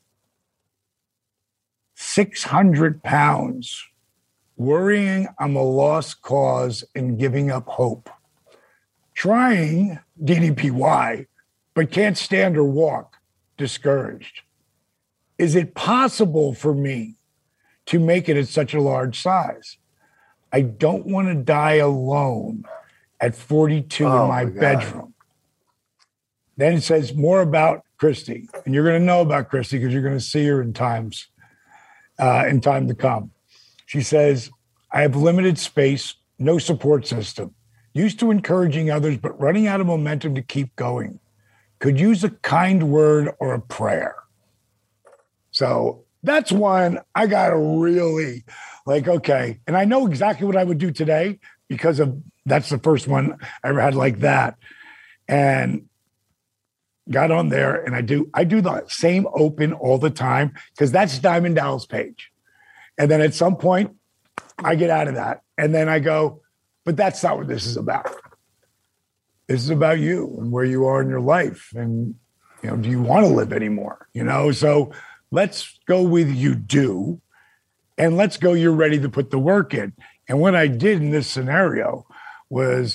six hundred pounds, worrying I'm a lost cause and giving up hope. Trying D D P Y, but can't stand or walk, discouraged. Is it possible for me to make it at such a large size? I don't want to die alone at forty-two Oh, in my, my God. bedroom. Then it says more about Christy, and you're going to know about Christy because you're going to see her in times, uh, in time to come. She says, I have limited space, no support system, used to encouraging others, but running out of momentum to keep going. Could use a kind word or a prayer. So that's one I got to really like, okay. And I know exactly what I would do today because of that's the first one I ever had like that. And got on there and I do, I do the same open all the time because that's Diamond Dallas Page. And then at some point I get out of that and then I go, but that's not what this is about. This is about you and where you are in your life. And, you know, do you want to live anymore? You know, so let's go with you do, and let's go, you're ready to put the work in. And what I did in this scenario was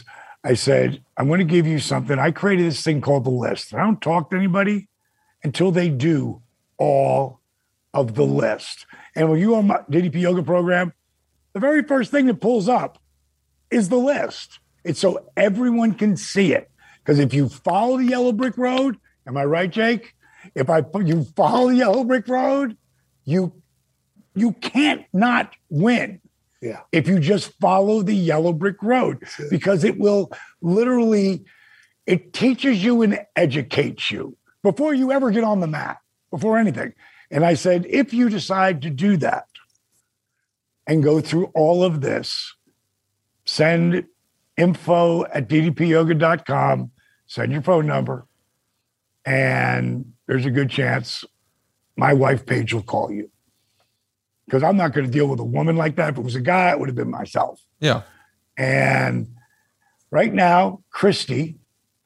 I said, I'm going to give you something. I created this thing called the list. I don't talk to anybody until they do all of the list. And when you on my D D P yoga program, the very first thing that pulls up is the list. It's so everyone can see it. Because if you follow the yellow brick road, am I right, Jake? If I you follow the yellow brick road, you you can't not win. Yeah. If you just follow the yellow brick road, because it will literally, it teaches you and educates you before you ever get on the mat, before anything. And I said, if you decide to do that and go through all of this, send info at d d p yoga dot com, send your phone number, and there's a good chance my wife Paige will call you. Because I'm not going to deal with a woman like that. If it was a guy, it would have been myself. Yeah. And right now, Christy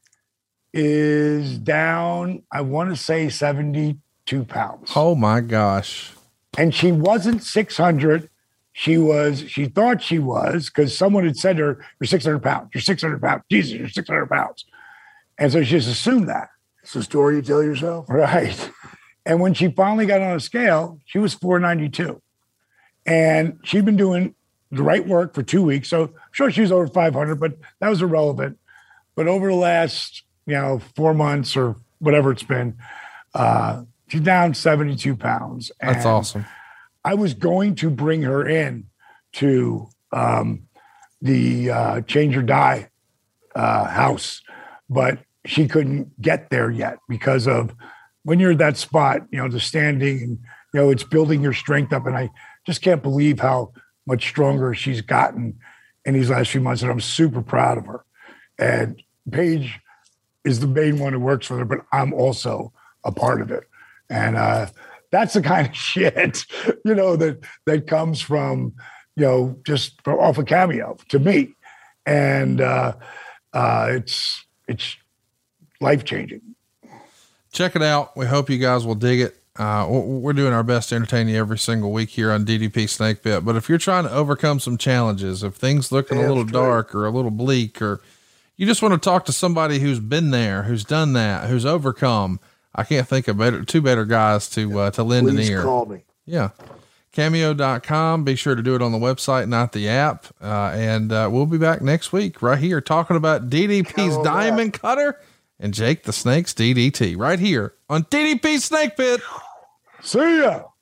is down, I want to say seventy-two pounds. Oh my gosh. And she wasn't six hundred. She was, she thought she was, because someone had said to her, you're six hundred pounds. You're six hundred pounds. Jesus, you're six hundred pounds. And so she just assumed that. It's a story you tell yourself. Right. And when she finally got on a scale, she was four ninety-two. And she'd been doing the right work for two weeks. So I'm sure she was over five hundred, but that was irrelevant. But over the last, you know, four months or whatever it's been, uh, she's down seventy-two pounds. And that's awesome. I was going to bring her in to um, the uh, Change or Die uh, house, but she couldn't get there yet because of when you're at that spot, you know, the standing and, you know, it's building your strength up. And I just can't believe how much stronger she's gotten in these last few months. And I'm super proud of her. And Paige is the main one who works with her, but I'm also a part of it. And uh, that's the kind of shit, you know, that, that comes from, you know, just from, off a Cameo to me. And uh, uh, it's, it's life-changing. Check it out. We hope you guys will dig it. Uh, we're doing our best to entertain you every single week here on D D P Snake Pit. But if you're trying to overcome some challenges, if things looking a little dark or a little bleak, or you just want to talk to somebody who's been there, who's done that, who's overcome, I can't think of better, two better guys to, uh, to lend Please an ear. Call me. Yeah. Cameo dot com. Be sure to do it on the website, not the app. Uh, and, uh, we'll be back next week right here talking about D D P's Diamond that. Cutter and Jake the Snake's D D T right here on D D P Snake Pit. See ya.